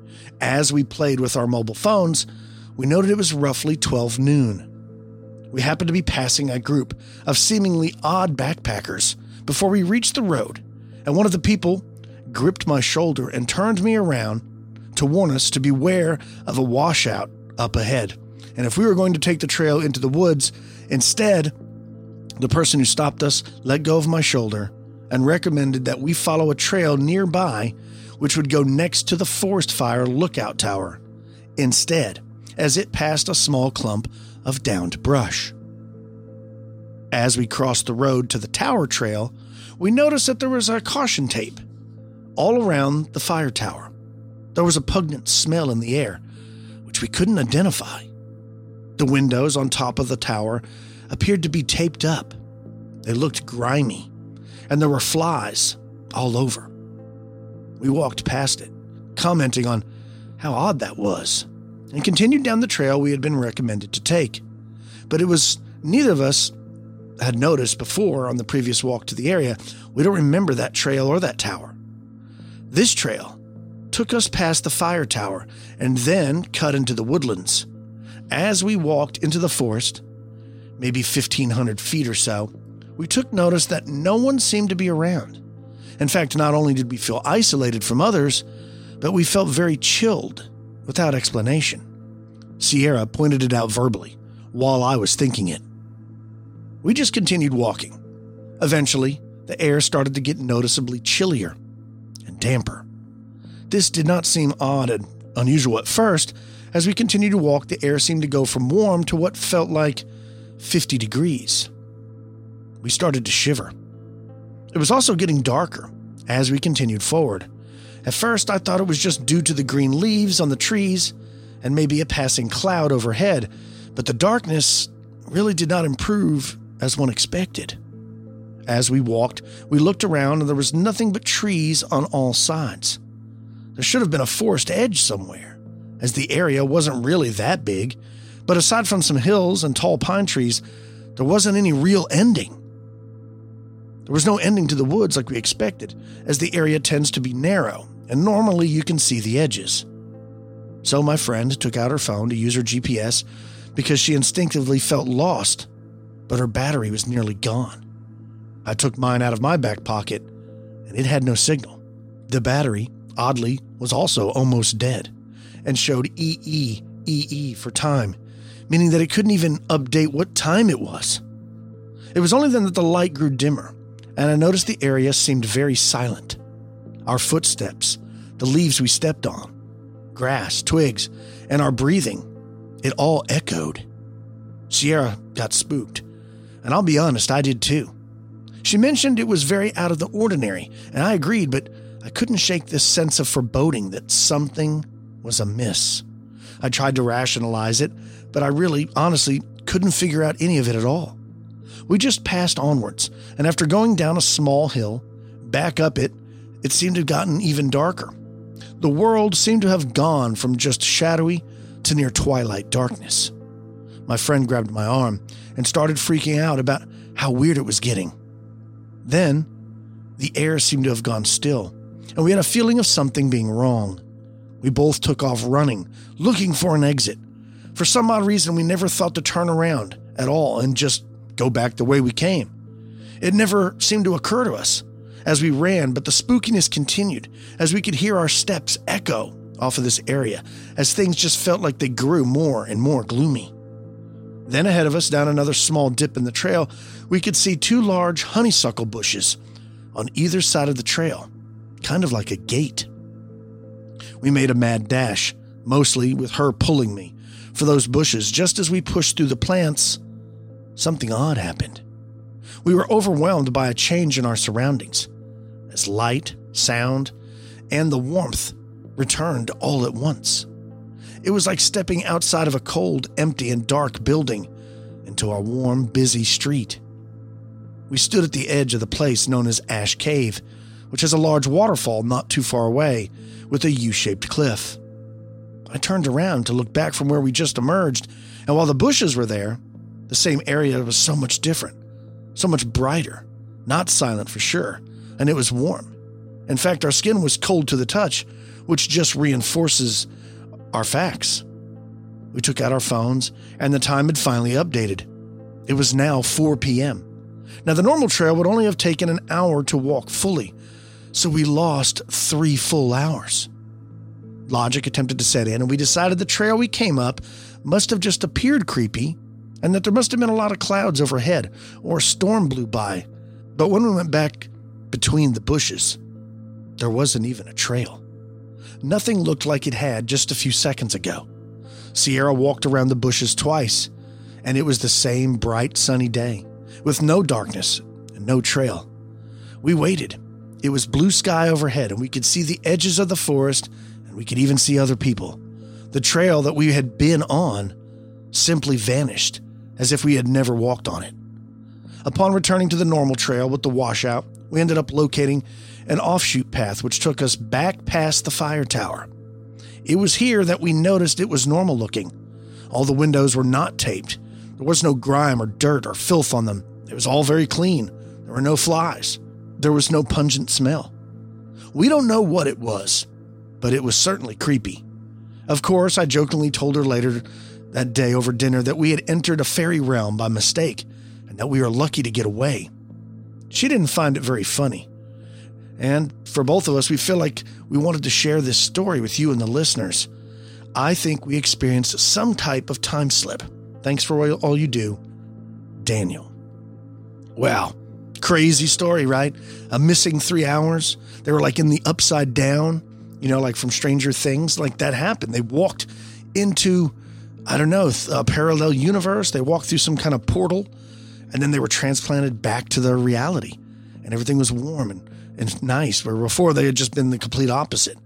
As we played with our mobile phones, we noted it was roughly twelve noon. We happened to be passing a group of seemingly odd backpackers before we reached the road, and one of the people gripped my shoulder and turned me around to warn us to beware of a washout up ahead. And if we were going to take the trail into the woods, instead, the person who stopped us let go of my shoulder and recommended that we follow a trail nearby which would go next to the forest fire lookout tower instead, as it passed a small clump of downed brush. As we crossed the road to the tower trail, we noticed that there was a caution tape all around the fire tower. There was a pungent smell in the air, which we couldn't identify. The windows on top of the tower appeared to be taped up. They looked grimy, and there were flies all over. We walked past it, commenting on how odd that was, and continued down the trail we had been recommended to take. But it was neither of us had noticed before on the previous walk to the area. We don't remember that trail or that tower. This trail took us past the fire tower and then cut into the woodlands. As we walked into the forest, maybe fifteen hundred feet or so, we took notice that no one seemed to be around. In fact, not only did we feel isolated from others, but we felt very chilled without explanation. Sierra pointed it out verbally while I was thinking it. We just continued walking. Eventually, the air started to get noticeably chillier and damper. This did not seem odd and unusual at first. As we continued to walk, the air seemed to go from warm to what felt like fifty degrees. We started to shiver. It was also getting darker as we continued forward. At first, I thought it was just due to the green leaves on the trees and maybe a passing cloud overhead, but the darkness really did not improve as one expected. As we walked, we looked around and there was nothing but trees on all sides. There should have been a forest edge somewhere, as the area wasn't really that big, but aside from some hills and tall pine trees, there wasn't any real ending. There was no ending to the woods like we expected, as the area tends to be narrow, and normally you can see the edges. So my friend took out her phone to use her G P S because she instinctively felt lost, but her battery was nearly gone. I took mine out of my back pocket, and it had no signal. The battery oddly, was also almost dead and showed E E E E for time, meaning that it couldn't even update what time it was. It was only then that the light grew dimmer, and I noticed the area seemed very silent. Our footsteps, the leaves we stepped on, grass, twigs, and our breathing, it all echoed. Sierra got spooked, and I'll be honest, I did too. She mentioned it was very out of the ordinary, and I agreed, but I couldn't shake this sense of foreboding that something was amiss. I tried to rationalize it, but I really, honestly, couldn't figure out any of it at all. We just passed onwards, and after going down a small hill, back up it, it seemed to have gotten even darker. The world seemed to have gone from just shadowy to near twilight darkness. My friend grabbed my arm and started freaking out about how weird it was getting. Then, the air seemed to have gone still, and we had a feeling of something being wrong. We both took off running, looking for an exit. For some odd reason, we never thought to turn around at all and just go back the way we came. It never seemed to occur to us as we ran, but the spookiness continued as we could hear our steps echo off of this area as things just felt like they grew more and more gloomy. Then ahead of us, down another small dip in the trail, we could see two large honeysuckle bushes on either side of the trail, kind of like a gate. We made a mad dash, mostly with her pulling me for those bushes. Just as we pushed through the plants, something odd happened. We were overwhelmed by a change in our surroundings, as light, sound, and the warmth returned all at once. It was like stepping outside of a cold, empty, and dark building into a warm, busy street. We stood at the edge of the place known as Ash Cave, which has a large waterfall not too far away with a U-shaped cliff. I turned around to look back from where we just emerged, and while the bushes were there, the same area was so much different, so much brighter, not silent for sure, and it was warm. In fact, our skin was cold to the touch, which just reinforces our facts. We took out our phones, and the time had finally updated. It was now four p.m. Now, the normal trail would only have taken an hour to walk fully, so we lost three full hours. Logic attempted to set in, and we decided the trail we came up must have just appeared creepy, and that there must have been a lot of clouds overhead, or a storm blew by. But when we went back between the bushes, there wasn't even a trail. Nothing looked like it had just a few seconds ago. Sierra walked around the bushes twice, and it was the same bright, sunny day, with no darkness and no trail. We waited. It was blue sky overhead, and we could see the edges of the forest, and we could even see other people. The trail that we had been on simply vanished, as if we had never walked on it. Upon returning to the normal trail with the washout, we ended up locating an offshoot path which took us back past the fire tower. It was here that we noticed it was normal looking. All the windows were not taped. There was no grime or dirt or filth on them. It was all very clean. There were no flies. There was no pungent smell. We don't know what it was, but it was certainly creepy. Of course, I jokingly told her later that day over dinner that we had entered a fairy realm by mistake and that we were lucky to get away. She didn't find it very funny. And for both of us, we feel like we wanted to share this story with you and the listeners. I think we experienced some type of time slip. Thanks for all you do, Daniel. Wow. Crazy story, right? A missing three hours. They were like in the upside down, you know, like from Stranger Things. Like that happened. They walked into, I don't know, a parallel universe. They walked through some kind of portal, and then they were transplanted back to their reality. And everything was warm and, and nice, where before they had just been the complete opposite.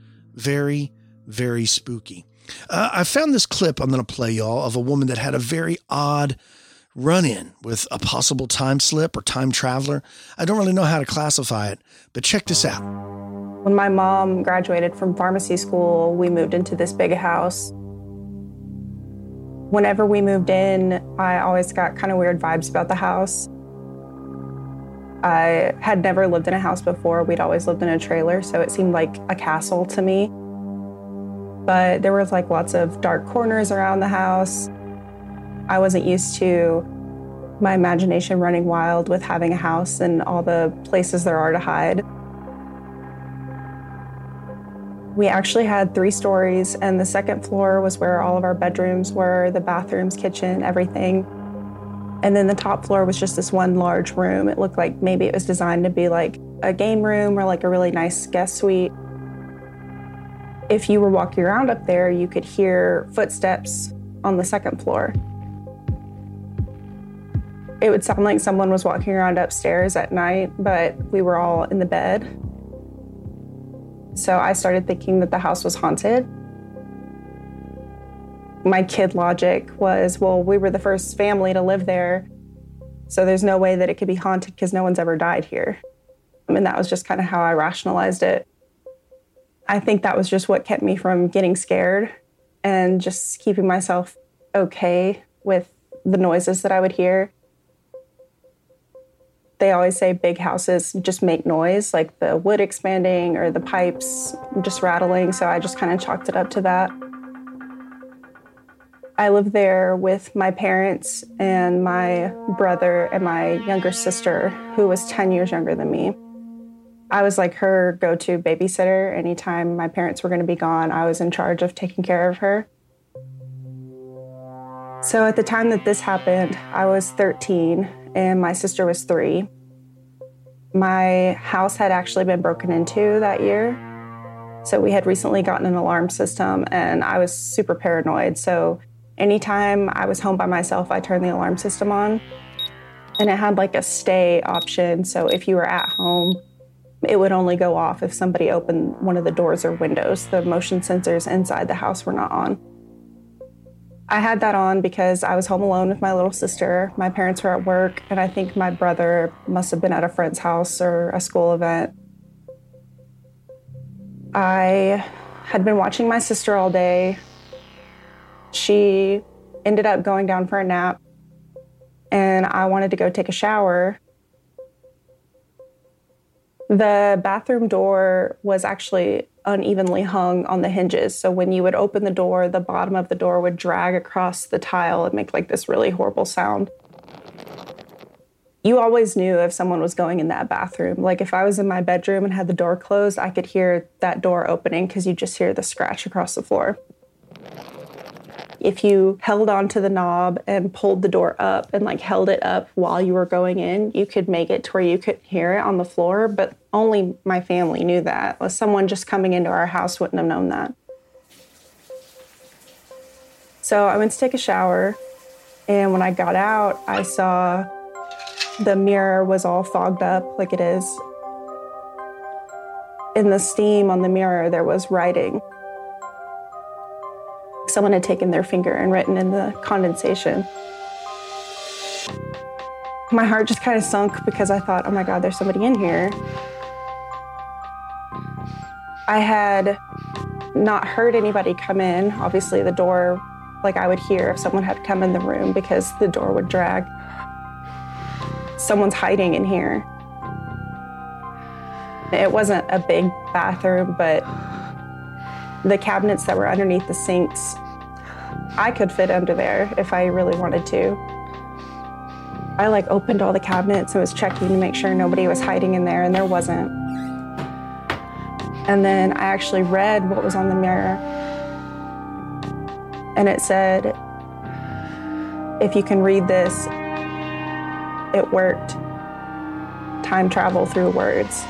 Very, very spooky. Uh, I found this clip I'm going to play y'all of a woman that had a very odd run-in with a possible time slip or time traveler. I don't really know how to classify it, but check this out. When my mom graduated from pharmacy school, we moved into this big house. Whenever we moved in, I always got kind of weird vibes about the house. I had never lived in a house before. We'd always lived in a trailer, so it seemed like a castle to me. But there was like lots of dark corners around the house. I wasn't used to my imagination running wild with having a house and all the places there are to hide. We actually had three stories, and the second floor was where all of our bedrooms were, the bathrooms, kitchen, everything. And then the top floor was just this one large room. It looked like maybe it was designed to be like a game room or like a really nice guest suite. If you were walking around up there, you could hear footsteps on the second floor. It would sound like someone was walking around upstairs at night, but we were all in the bed. So I started thinking that the house was haunted. My kid logic was, well, we were the first family to live there, so there's no way that it could be haunted because no one's ever died here. I mean, that was just kind of how I rationalized it. I think that was just what kept me from getting scared and just keeping myself okay with the noises that I would hear. They always say big houses just make noise, like the wood expanding or the pipes just rattling, so I just kind of chalked it up to that. I lived there with my parents and my brother and my younger sister, who was ten years younger than me. I was like her go-to babysitter. Anytime my parents were going to be gone, I was in charge of taking care of her. So at the time that this happened, I was thirteen and my sister was three. My house had actually been broken into that year. So we had recently gotten an alarm system and I was super paranoid. So anytime I was home by myself, I turned the alarm system on, and it had like a stay option. So if you were at home, it would only go off if somebody opened one of the doors or windows. The motion sensors inside the house were not on. I had that on because I was home alone with my little sister. My parents were at work, and I think my brother must have been at a friend's house or a school event. I had been watching my sister all day. She ended up going down for a nap, and I wanted to go take a shower. The bathroom door was actually unevenly hung on the hinges. So when you would open the door, the bottom of the door would drag across the tile and make like this really horrible sound. You always knew if someone was going in that bathroom. Like if I was in my bedroom and had the door closed, I could hear that door opening because you just hear the scratch across the floor. If you held onto the knob and pulled the door up and like held it up while you were going in, you could make it to where you could hear it on the floor, but only my family knew that. Someone just coming into our house wouldn't have known that. So I went to take a shower, and when I got out, I saw the mirror was all fogged up like it is. In the steam on the mirror, there was writing. Someone had taken their finger and written in the condensation. My heart just kind of sunk because I thought, oh my God, there's somebody in here. I had not heard anybody come in. Obviously the door, like I would hear if someone had come in the room because the door would drag. Someone's hiding in here. It wasn't a big bathroom, but the cabinets that were underneath the sinks, I could fit under there if I really wanted to. I like opened all the cabinets and was checking to make sure nobody was hiding in there, and there wasn't. And then I actually read what was on the mirror. And it said, if you can read this, it worked. Time travel through words.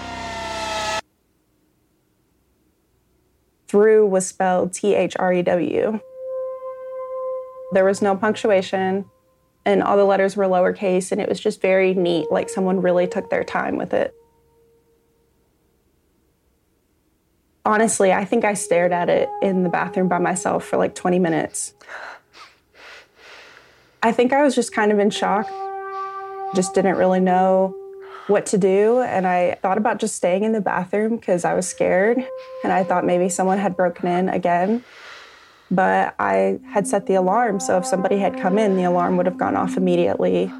Through was spelled T H R E W. There was no punctuation, and all the letters were lowercase, and it was just very neat, like someone really took their time with it. Honestly, I think I stared at it in the bathroom by myself for like twenty minutes. I think I was just kind of in shock. Just didn't really know what to do, and I thought about just staying in the bathroom because I was scared, and I thought maybe someone had broken in again. But I had set the alarm, so if somebody had come in, the alarm would have gone off immediately.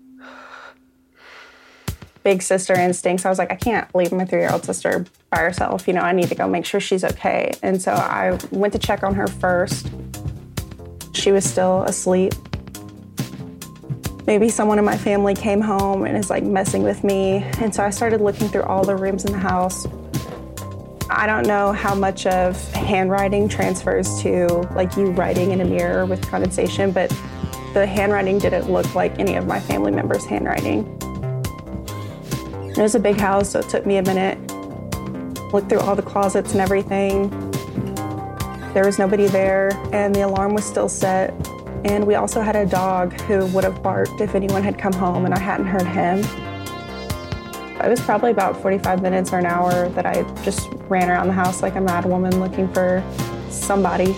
Big sister instincts. I was like, I can't leave my three-year-old sister by herself. You know, I need to go make sure she's okay. And so I went to check on her first. She was still asleep. Maybe someone in my family came home and is like messing with me. And so I started looking through all the rooms in the house. I don't know how much of handwriting transfers to like you writing in a mirror with condensation, but the handwriting didn't look like any of my family members' handwriting. It was a big house, so it took me a minute. Looked through all the closets and everything. There was nobody there, and the alarm was still set. And we also had a dog who would have barked if anyone had come home and I hadn't heard him. It was probably about forty-five minutes or an hour that I just ran around the house like a mad woman looking for somebody.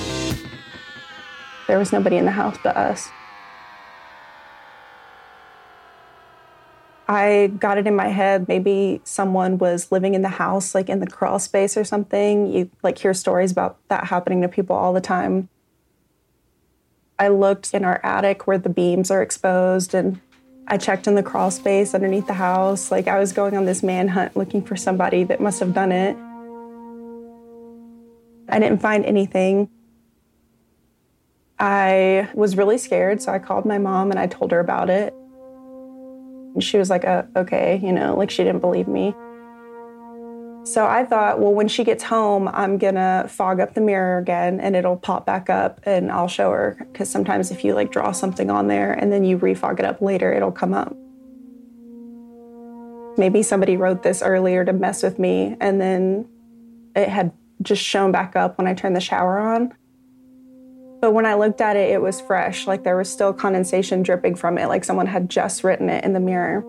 There was nobody in the house but us. I got it in my head, maybe someone was living in the house, like in the crawl space or something. You like hear stories about that happening to people all the time. I looked in our attic where the beams are exposed, and I checked in the crawl space underneath the house. Like I was going on this manhunt looking for somebody that must have done it. I didn't find anything. I was really scared, so I called my mom and I told her about it. And she was like, uh, okay, you know, like she didn't believe me. So I thought, well, when she gets home, I'm gonna fog up the mirror again and it'll pop back up and I'll show her. Because sometimes if you like draw something on there and then you refog it up later, it'll come up. Maybe somebody wrote this earlier to mess with me and then it had just shown back up when I turned the shower on. But when I looked at it, it was fresh. Like there was still condensation dripping from it, like someone had just written it in the mirror.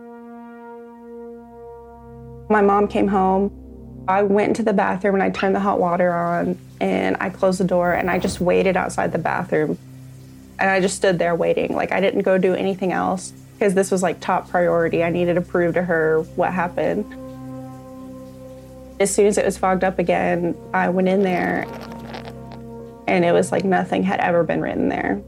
My mom came home. I went into the bathroom and I turned the hot water on and I closed the door and I just waited outside the bathroom. And I just stood there waiting. Like I didn't go do anything else because this was like top priority. I needed to prove to her what happened. As soon as it was fogged up again, I went in there and it was like nothing had ever been written there.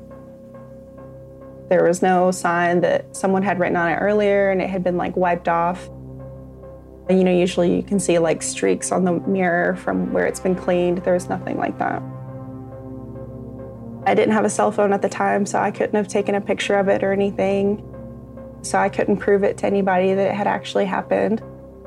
There was no sign that someone had written on it earlier and it had been like wiped off. You know, usually you can see like streaks on the mirror from where it's been cleaned. There was nothing like that. I didn't have a cell phone at the time, so I couldn't have taken a picture of it or anything. So I couldn't prove it to anybody that it had actually happened.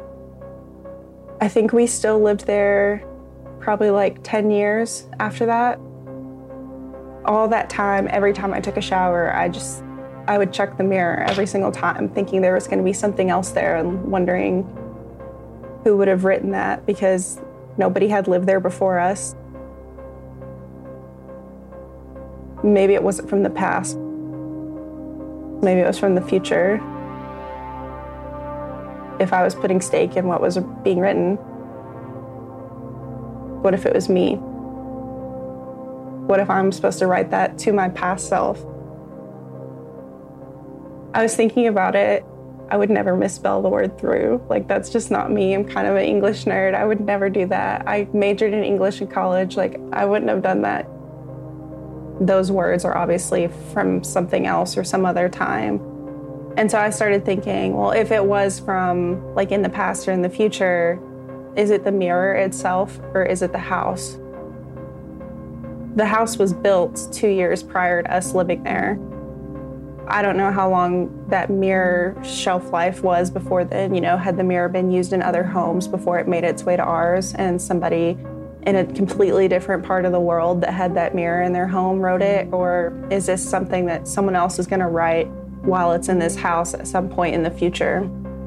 I think we still lived there probably like ten years after that. All that time, every time I took a shower, I just, I would check the mirror every single time, thinking there was going to be something else there and wondering who would have written that because nobody had lived there before us. Maybe it wasn't from the past. Maybe it was from the future. If I was putting stake in what was being written, what if it was me? What if I'm supposed to write that to my past self? I was thinking about it. I would never misspell the word through. Like, that's just not me. I'm kind of an English nerd. I would never do that. I majored in English in college. Like, I wouldn't have done that. Those words are obviously from something else or some other time. And so I started thinking, well, if it was from like in the past or in the future, is it the mirror itself or is it the house? The house was built two years prior to us living there. I don't know how long that mirror shelf life was before then. You know, had the mirror been used in other homes before it made its way to ours and somebody in a completely different part of the world that had that mirror in their home wrote it? Or is this something that someone else is going to write while it's in this house at some point in the future?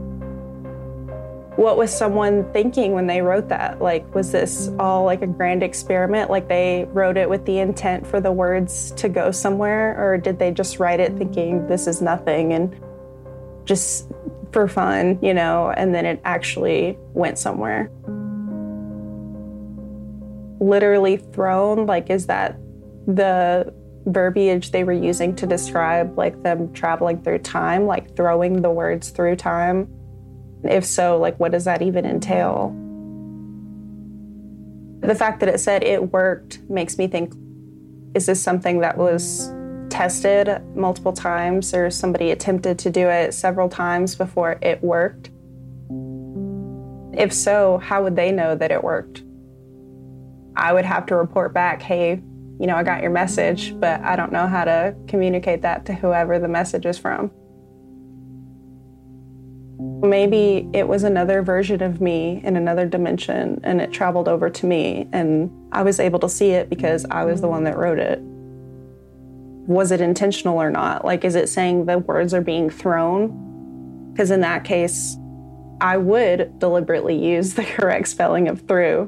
What was someone thinking when they wrote that? Like, was this all like a grand experiment? Like they wrote it with the intent for the words to go somewhere? Or did they just write it thinking this is nothing and just for fun, you know, and then it actually went somewhere? Literally thrown, like, is that the verbiage they were using to describe like them traveling through time, like throwing the words through time? If so, like, what does that even entail? The fact that it said it worked makes me think, is this something that was tested multiple times or somebody attempted to do it several times before it worked? If so, how would they know that it worked? I would have to report back, hey, you know, I got your message, but I don't know how to communicate that to whoever the message is from. Maybe it was another version of me in another dimension, and it traveled over to me, and I was able to see it because I was the one that wrote it. Was it intentional or not? Like, is it saying the words are being thrown? Because in that case, I would deliberately use the correct spelling of through.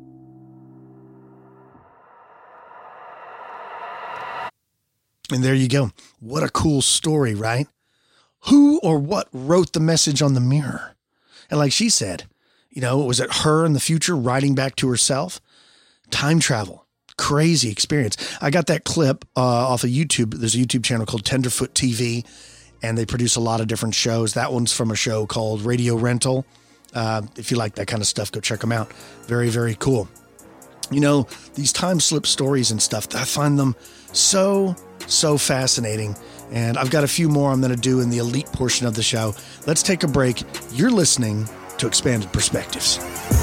And there you go. What a cool story, right? Who or what wrote the message on the mirror? And like she said, you know, was it her in the future writing back to herself? Time travel. Crazy experience. I got that clip uh, off of YouTube. There's a YouTube channel called Tenderfoot T V, and they produce a lot of different shows. That one's from a show called Radio Rental. Uh, if you like that kind of stuff, go check them out. Very, very cool. You know, these time slip stories and stuff, I find them so, so fascinating. And I've got a few more I'm going to do in the elite portion of the show. Let's take a break. You're listening to Expanded Perspectives.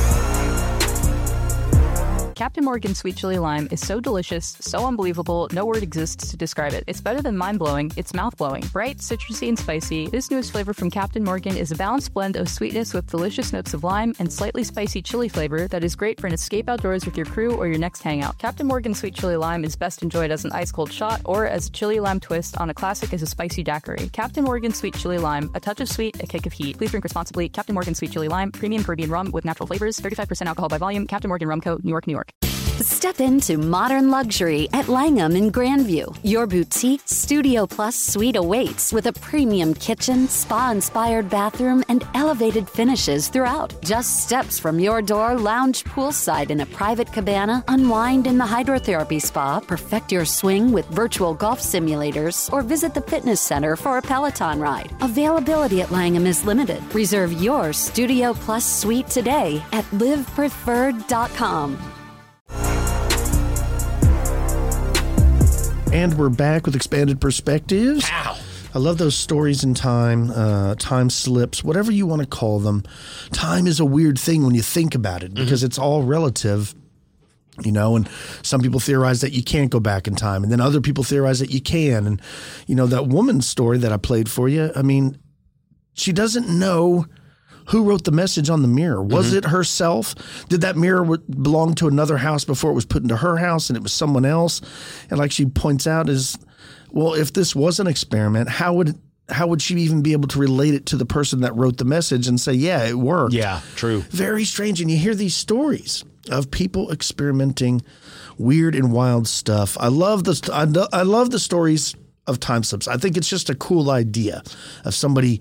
Captain Morgan Sweet Chili Lime is so delicious, so unbelievable, no word exists to describe it. It's better than mind-blowing, it's mouth-blowing. Bright, citrusy, and spicy, this newest flavor from Captain Morgan is a balanced blend of sweetness with delicious notes of lime and slightly spicy chili flavor that is great for an escape outdoors with your crew or your next hangout. Captain Morgan Sweet Chili Lime is best enjoyed as an ice-cold shot or as a chili lime twist on a classic as a spicy daiquiri. Captain Morgan Sweet Chili Lime, a touch of sweet, a kick of heat. Please drink responsibly. Captain Morgan Sweet Chili Lime, premium Caribbean rum with natural flavors, thirty-five percent alcohol by volume. Captain Morgan Rum Co., New York, New York. Step into modern luxury at Langham in Grandview. Your boutique Studio Plus suite awaits with a premium kitchen, spa-inspired bathroom, and elevated finishes throughout. Just steps from your door, lounge poolside in a private cabana, unwind in the hydrotherapy spa, perfect your swing with virtual golf simulators, or visit the fitness center for a Peloton ride. Availability at Langham is limited. Reserve your Studio Plus suite today at live preferred dot com. And we're back with Expanded Perspectives. Ow. I love those stories in time, uh, time slips, whatever you want to call them. Time is a weird thing when you think about it because mm-hmm. it's all relative, you know, and some people theorize that you can't go back in time, and then other people theorize that you can. And, you know, that woman's story that I played for you, I mean, she doesn't know who wrote the message on the mirror. Was mm-hmm. it herself? Did that mirror w- belong to another house before it was put into her house and it was someone else? And like she points out is, well, if this was an experiment, how would how would she even be able to relate it to the person that wrote the message and say, yeah, it worked? Yeah, true. Very strange. And you hear these stories of people experimenting weird and wild stuff. I love the I, I love the stories of time slips. I think it's just a cool idea of somebody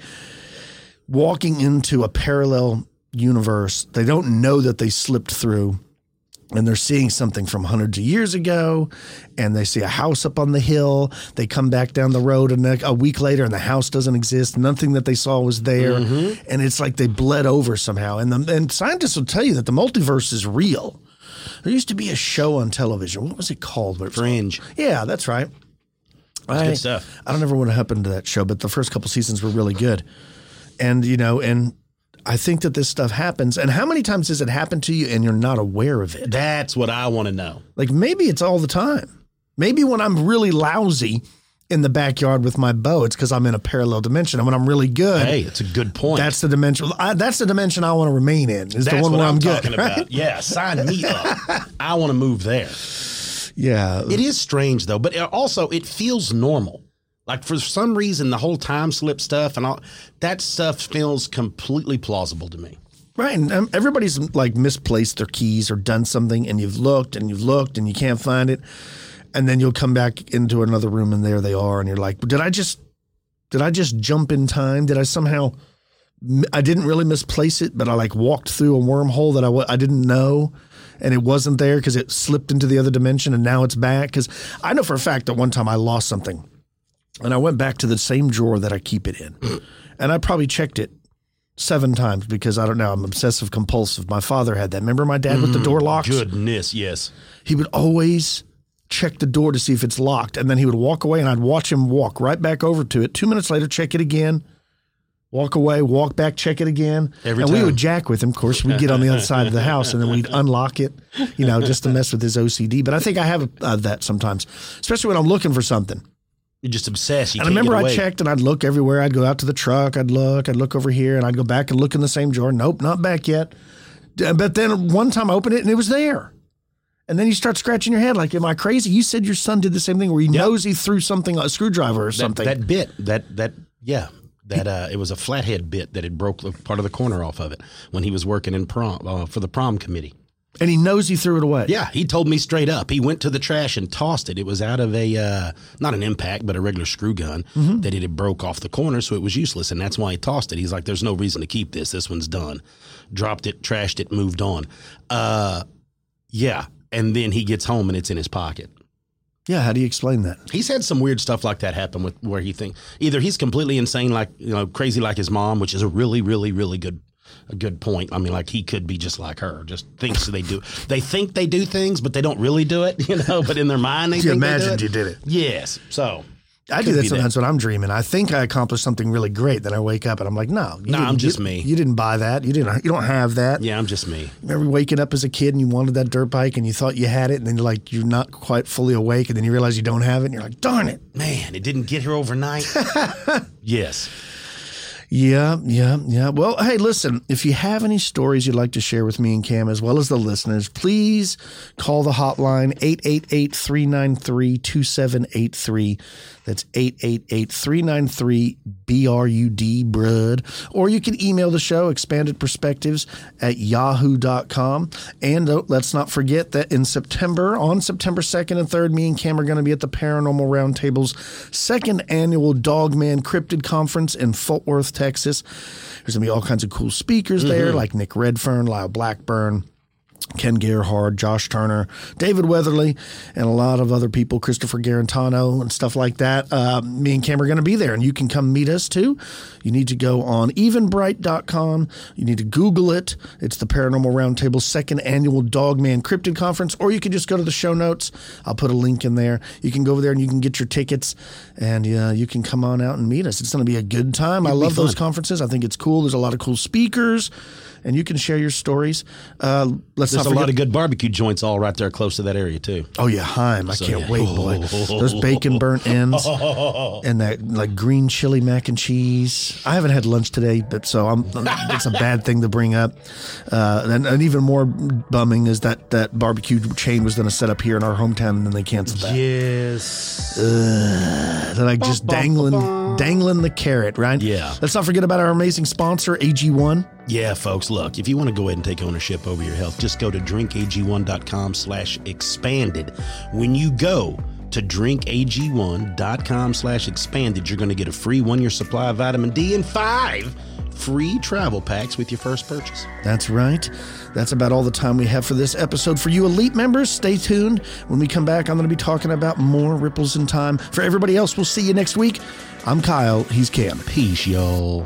walking into a parallel universe. They don't know that they slipped through, and they're seeing something from hundreds of years ago, and they see a house up on the hill. They come back down the road and a week later and the house doesn't exist. Nothing that they saw was there. Mm-hmm. And it's like they bled over somehow. And, the, and scientists will tell you that the multiverse is real. There used to be a show on television. What was it called? Fringe. Yeah, that's right. That's I, good stuff. I don't ever want to happen to that show, but the first couple seasons were really good. And, you know, and I think that this stuff happens. And how many times does it happen to you and you're not aware of it? That's what I want to know. Like maybe it's all the time. Maybe when I'm really lousy in the backyard with my bow, it's because I'm in a parallel dimension. And when I'm really good. Hey, it's a good point. That's the dimension. I, that's the dimension I want to remain in. Is that's the one what where I'm, I'm talking good, about. Right? Yeah, sign me up. I want to move there. Yeah. It is strange, though. But also, it feels normal. Like, for some reason, the whole time slip stuff and all that stuff feels completely plausible to me. Right. And um, everybody's like misplaced their keys or done something, and you've looked and you've looked and you can't find it. And then you'll come back into another room and there they are. And you're like, did I just, did I just jump in time? Did I somehow, I didn't really misplace it, but I like walked through a wormhole that I, I didn't know. And it wasn't there because it slipped into the other dimension and now it's back. Because I know for a fact that one time I lost something. And I went back to the same drawer that I keep it in. And I probably checked it seven times because, I don't know, I'm obsessive compulsive. My father had that. Remember my dad with the door locks? Goodness, yes. He would always check the door to see if it's locked. And then he would walk away and I'd watch him walk right back over to it. Two minutes later, check it again. Walk away, walk back, check it again. Every and time. we would jack with him. Of course, we'd get on the other side of the house and then we'd unlock it, you know, just to mess with his O C D. But I think I have uh, that sometimes, especially when I'm looking for something. You're just obsessed. You and I can't remember get I away. checked and I'd look everywhere. I'd go out to the truck. I'd look. I'd look over here and I'd go back and look in the same drawer. Nope, not back yet. But then one time I opened it and it was there. And then you start scratching your head like, am I crazy? You said your son did the same thing where he Yep. knows he threw something, a screwdriver or That, something. that bit, that, that, yeah. That uh, it was a flathead bit that had broke the, part of the corner off of it when he was working in prom uh, for the prom committee. and he knows he threw it away. Yeah, he told me straight up. He went to the trash and tossed it. It was out of a, uh, not an impact, but a regular screw gun mm-hmm. that it had broke off the corner, so it was useless, and that's why he tossed it. He's like, there's no reason to keep this. This one's done. Dropped it, trashed it, moved on. Uh, yeah, and then he gets home and it's in his pocket. Yeah, how do you explain that? He's had some weird stuff like that happen with where he think either he's completely insane, like, you know, crazy like his mom, which is a really, really, really good a good point. I mean, like, he could be just like her, just thinks they do. They think they do things, but they don't really do it, you know, but in their mind they You think imagined they do you it. did it. Yes. So I do that sometimes when I'm dreaming. I think I accomplished something really great. Then I wake up and I'm like, no. You No, I'm just you, me. You didn't buy that. You didn't. You don't have that. Yeah, I'm just me. Remember waking up as a kid and you wanted that dirt bike and you thought you had it, and then you're like, you're not quite fully awake, and then you realize you don't have it, and you're like, darn it. Man, it didn't get here overnight. Yes. Yeah, yeah, yeah. Well, hey, listen, if you have any stories you'd like to share with me and Cam, as well as the listeners, please call the hotline, eight eight eight, three nine three, two seven eight three. That's eight eight eight, three nine three, B R U D, brud. Or you can email the show, expanded perspectives at yahoo dot com. And uh, let's not forget that in September, on September second and third, me and Cam are going to be at the Paranormal Roundtable's second annual Dogman Cryptid Conference in Fort Worth, Texas. There's going to be all kinds of cool speakers there, mm-hmm. like Nick Redfern, Lyle Blackburn, Ken Gerhard, Josh Turner, David Weatherly, and a lot of other people, Christopher Garantano and stuff like that. Uh, me and Cam are going to be there, and you can come meet us too. You need to go on eventbrite dot com. You need to Google it. It's the Paranormal Roundtable second annual Dogman Cryptid Conference, or you can just go to the show notes. I'll put a link in there. You can go over there and you can get your tickets, and uh, you can come on out and meet us. It's going to be a good time. It'll I love those conferences. I think it's cool. There's a lot of cool speakers, and you can share your stories. Uh, let's There's not a lot of good barbecue joints all right there close to that area, too. Oh, yeah, Heim. I So, can't yeah. wait, boy. Those bacon burnt ends and that like green chili mac and cheese. I haven't had lunch today, but so I'm, it's a bad thing to bring up. Uh, and, and even more bumming is that that barbecue chain was going to set up here in our hometown, and then they canceled that. Yes. Uh, then I just dangling, dangling the carrot, right? Yeah. Let's not forget about our amazing sponsor, A G one. Yeah, folks, look, if you want to go ahead and take ownership over your health, just go to drink A G one dot com slash expanded. When you go to drink A G one dot com slash expanded, you're going to get a free one-year supply of vitamin D and five free travel packs with your first purchase. That's right. That's about all the time we have for this episode. For you Elite members, stay tuned. When we come back, I'm going to be talking about more Ripples in Time. For everybody else, we'll see you next week. I'm Kyle. He's Cam. Peace, y'all.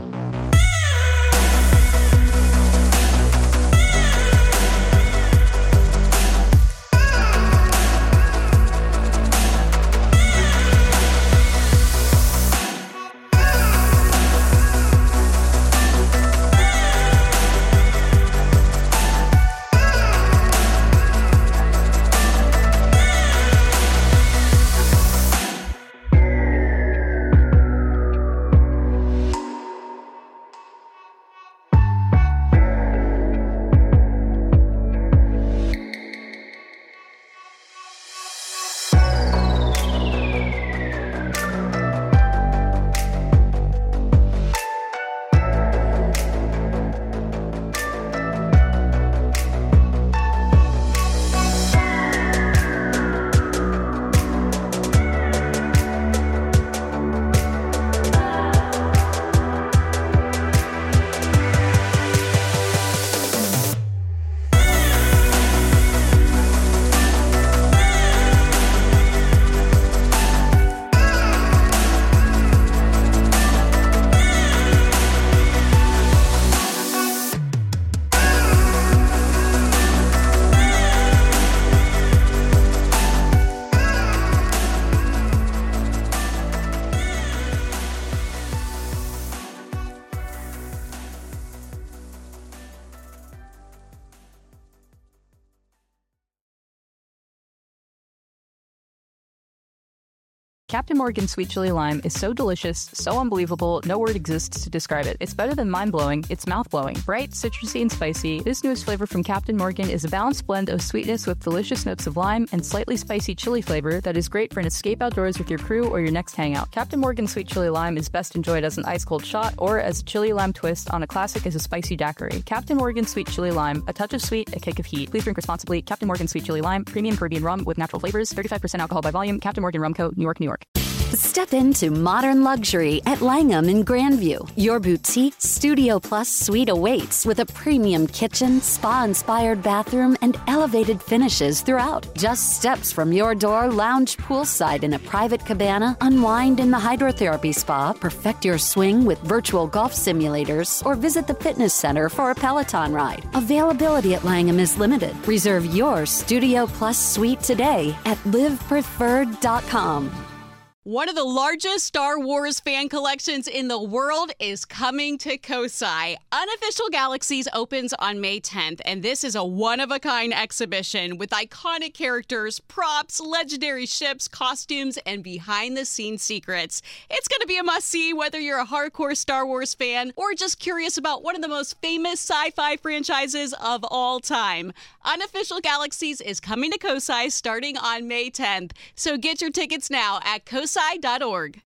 Captain Morgan Sweet Chili Lime is so delicious, so unbelievable, no word exists to describe it. It's better than mind-blowing, it's mouth-blowing. Bright, citrusy, and spicy, this newest flavor from Captain Morgan is a balanced blend of sweetness with delicious notes of lime and slightly spicy chili flavor that is great for an escape outdoors with your crew or your next hangout. Captain Morgan Sweet Chili Lime is best enjoyed as an ice-cold shot or as a chili lime twist on a classic as a spicy daiquiri. Captain Morgan Sweet Chili Lime, a touch of sweet, a kick of heat. Please drink responsibly. Captain Morgan Sweet Chili Lime, premium Caribbean rum with natural flavors, thirty-five percent alcohol by volume. Captain Morgan Rum Co., New York, New York. Step into modern luxury at Langham in Grandview. Your boutique Studio Plus suite awaits with a premium kitchen, spa-inspired bathroom, and elevated finishes throughout. Just steps from your door, lounge poolside in a private cabana, unwind in the hydrotherapy spa, perfect your swing with virtual golf simulators, or visit the fitness center for a Peloton ride. Availability at Langham is limited. Reserve your Studio Plus suite today at live preferred dot com. One of the largest Star Wars fan collections in the world is coming to Kosai. Unofficial Galaxies opens on May tenth, and this is a one-of-a-kind exhibition with iconic characters, props, legendary ships, costumes, and behind-the-scenes secrets. It's going to be a must-see whether you're a hardcore Star Wars fan or just curious about one of the most famous sci-fi franchises of all time. Unofficial Galaxies is coming to Kosai starting on May tenth, so get your tickets now at kosai dot org.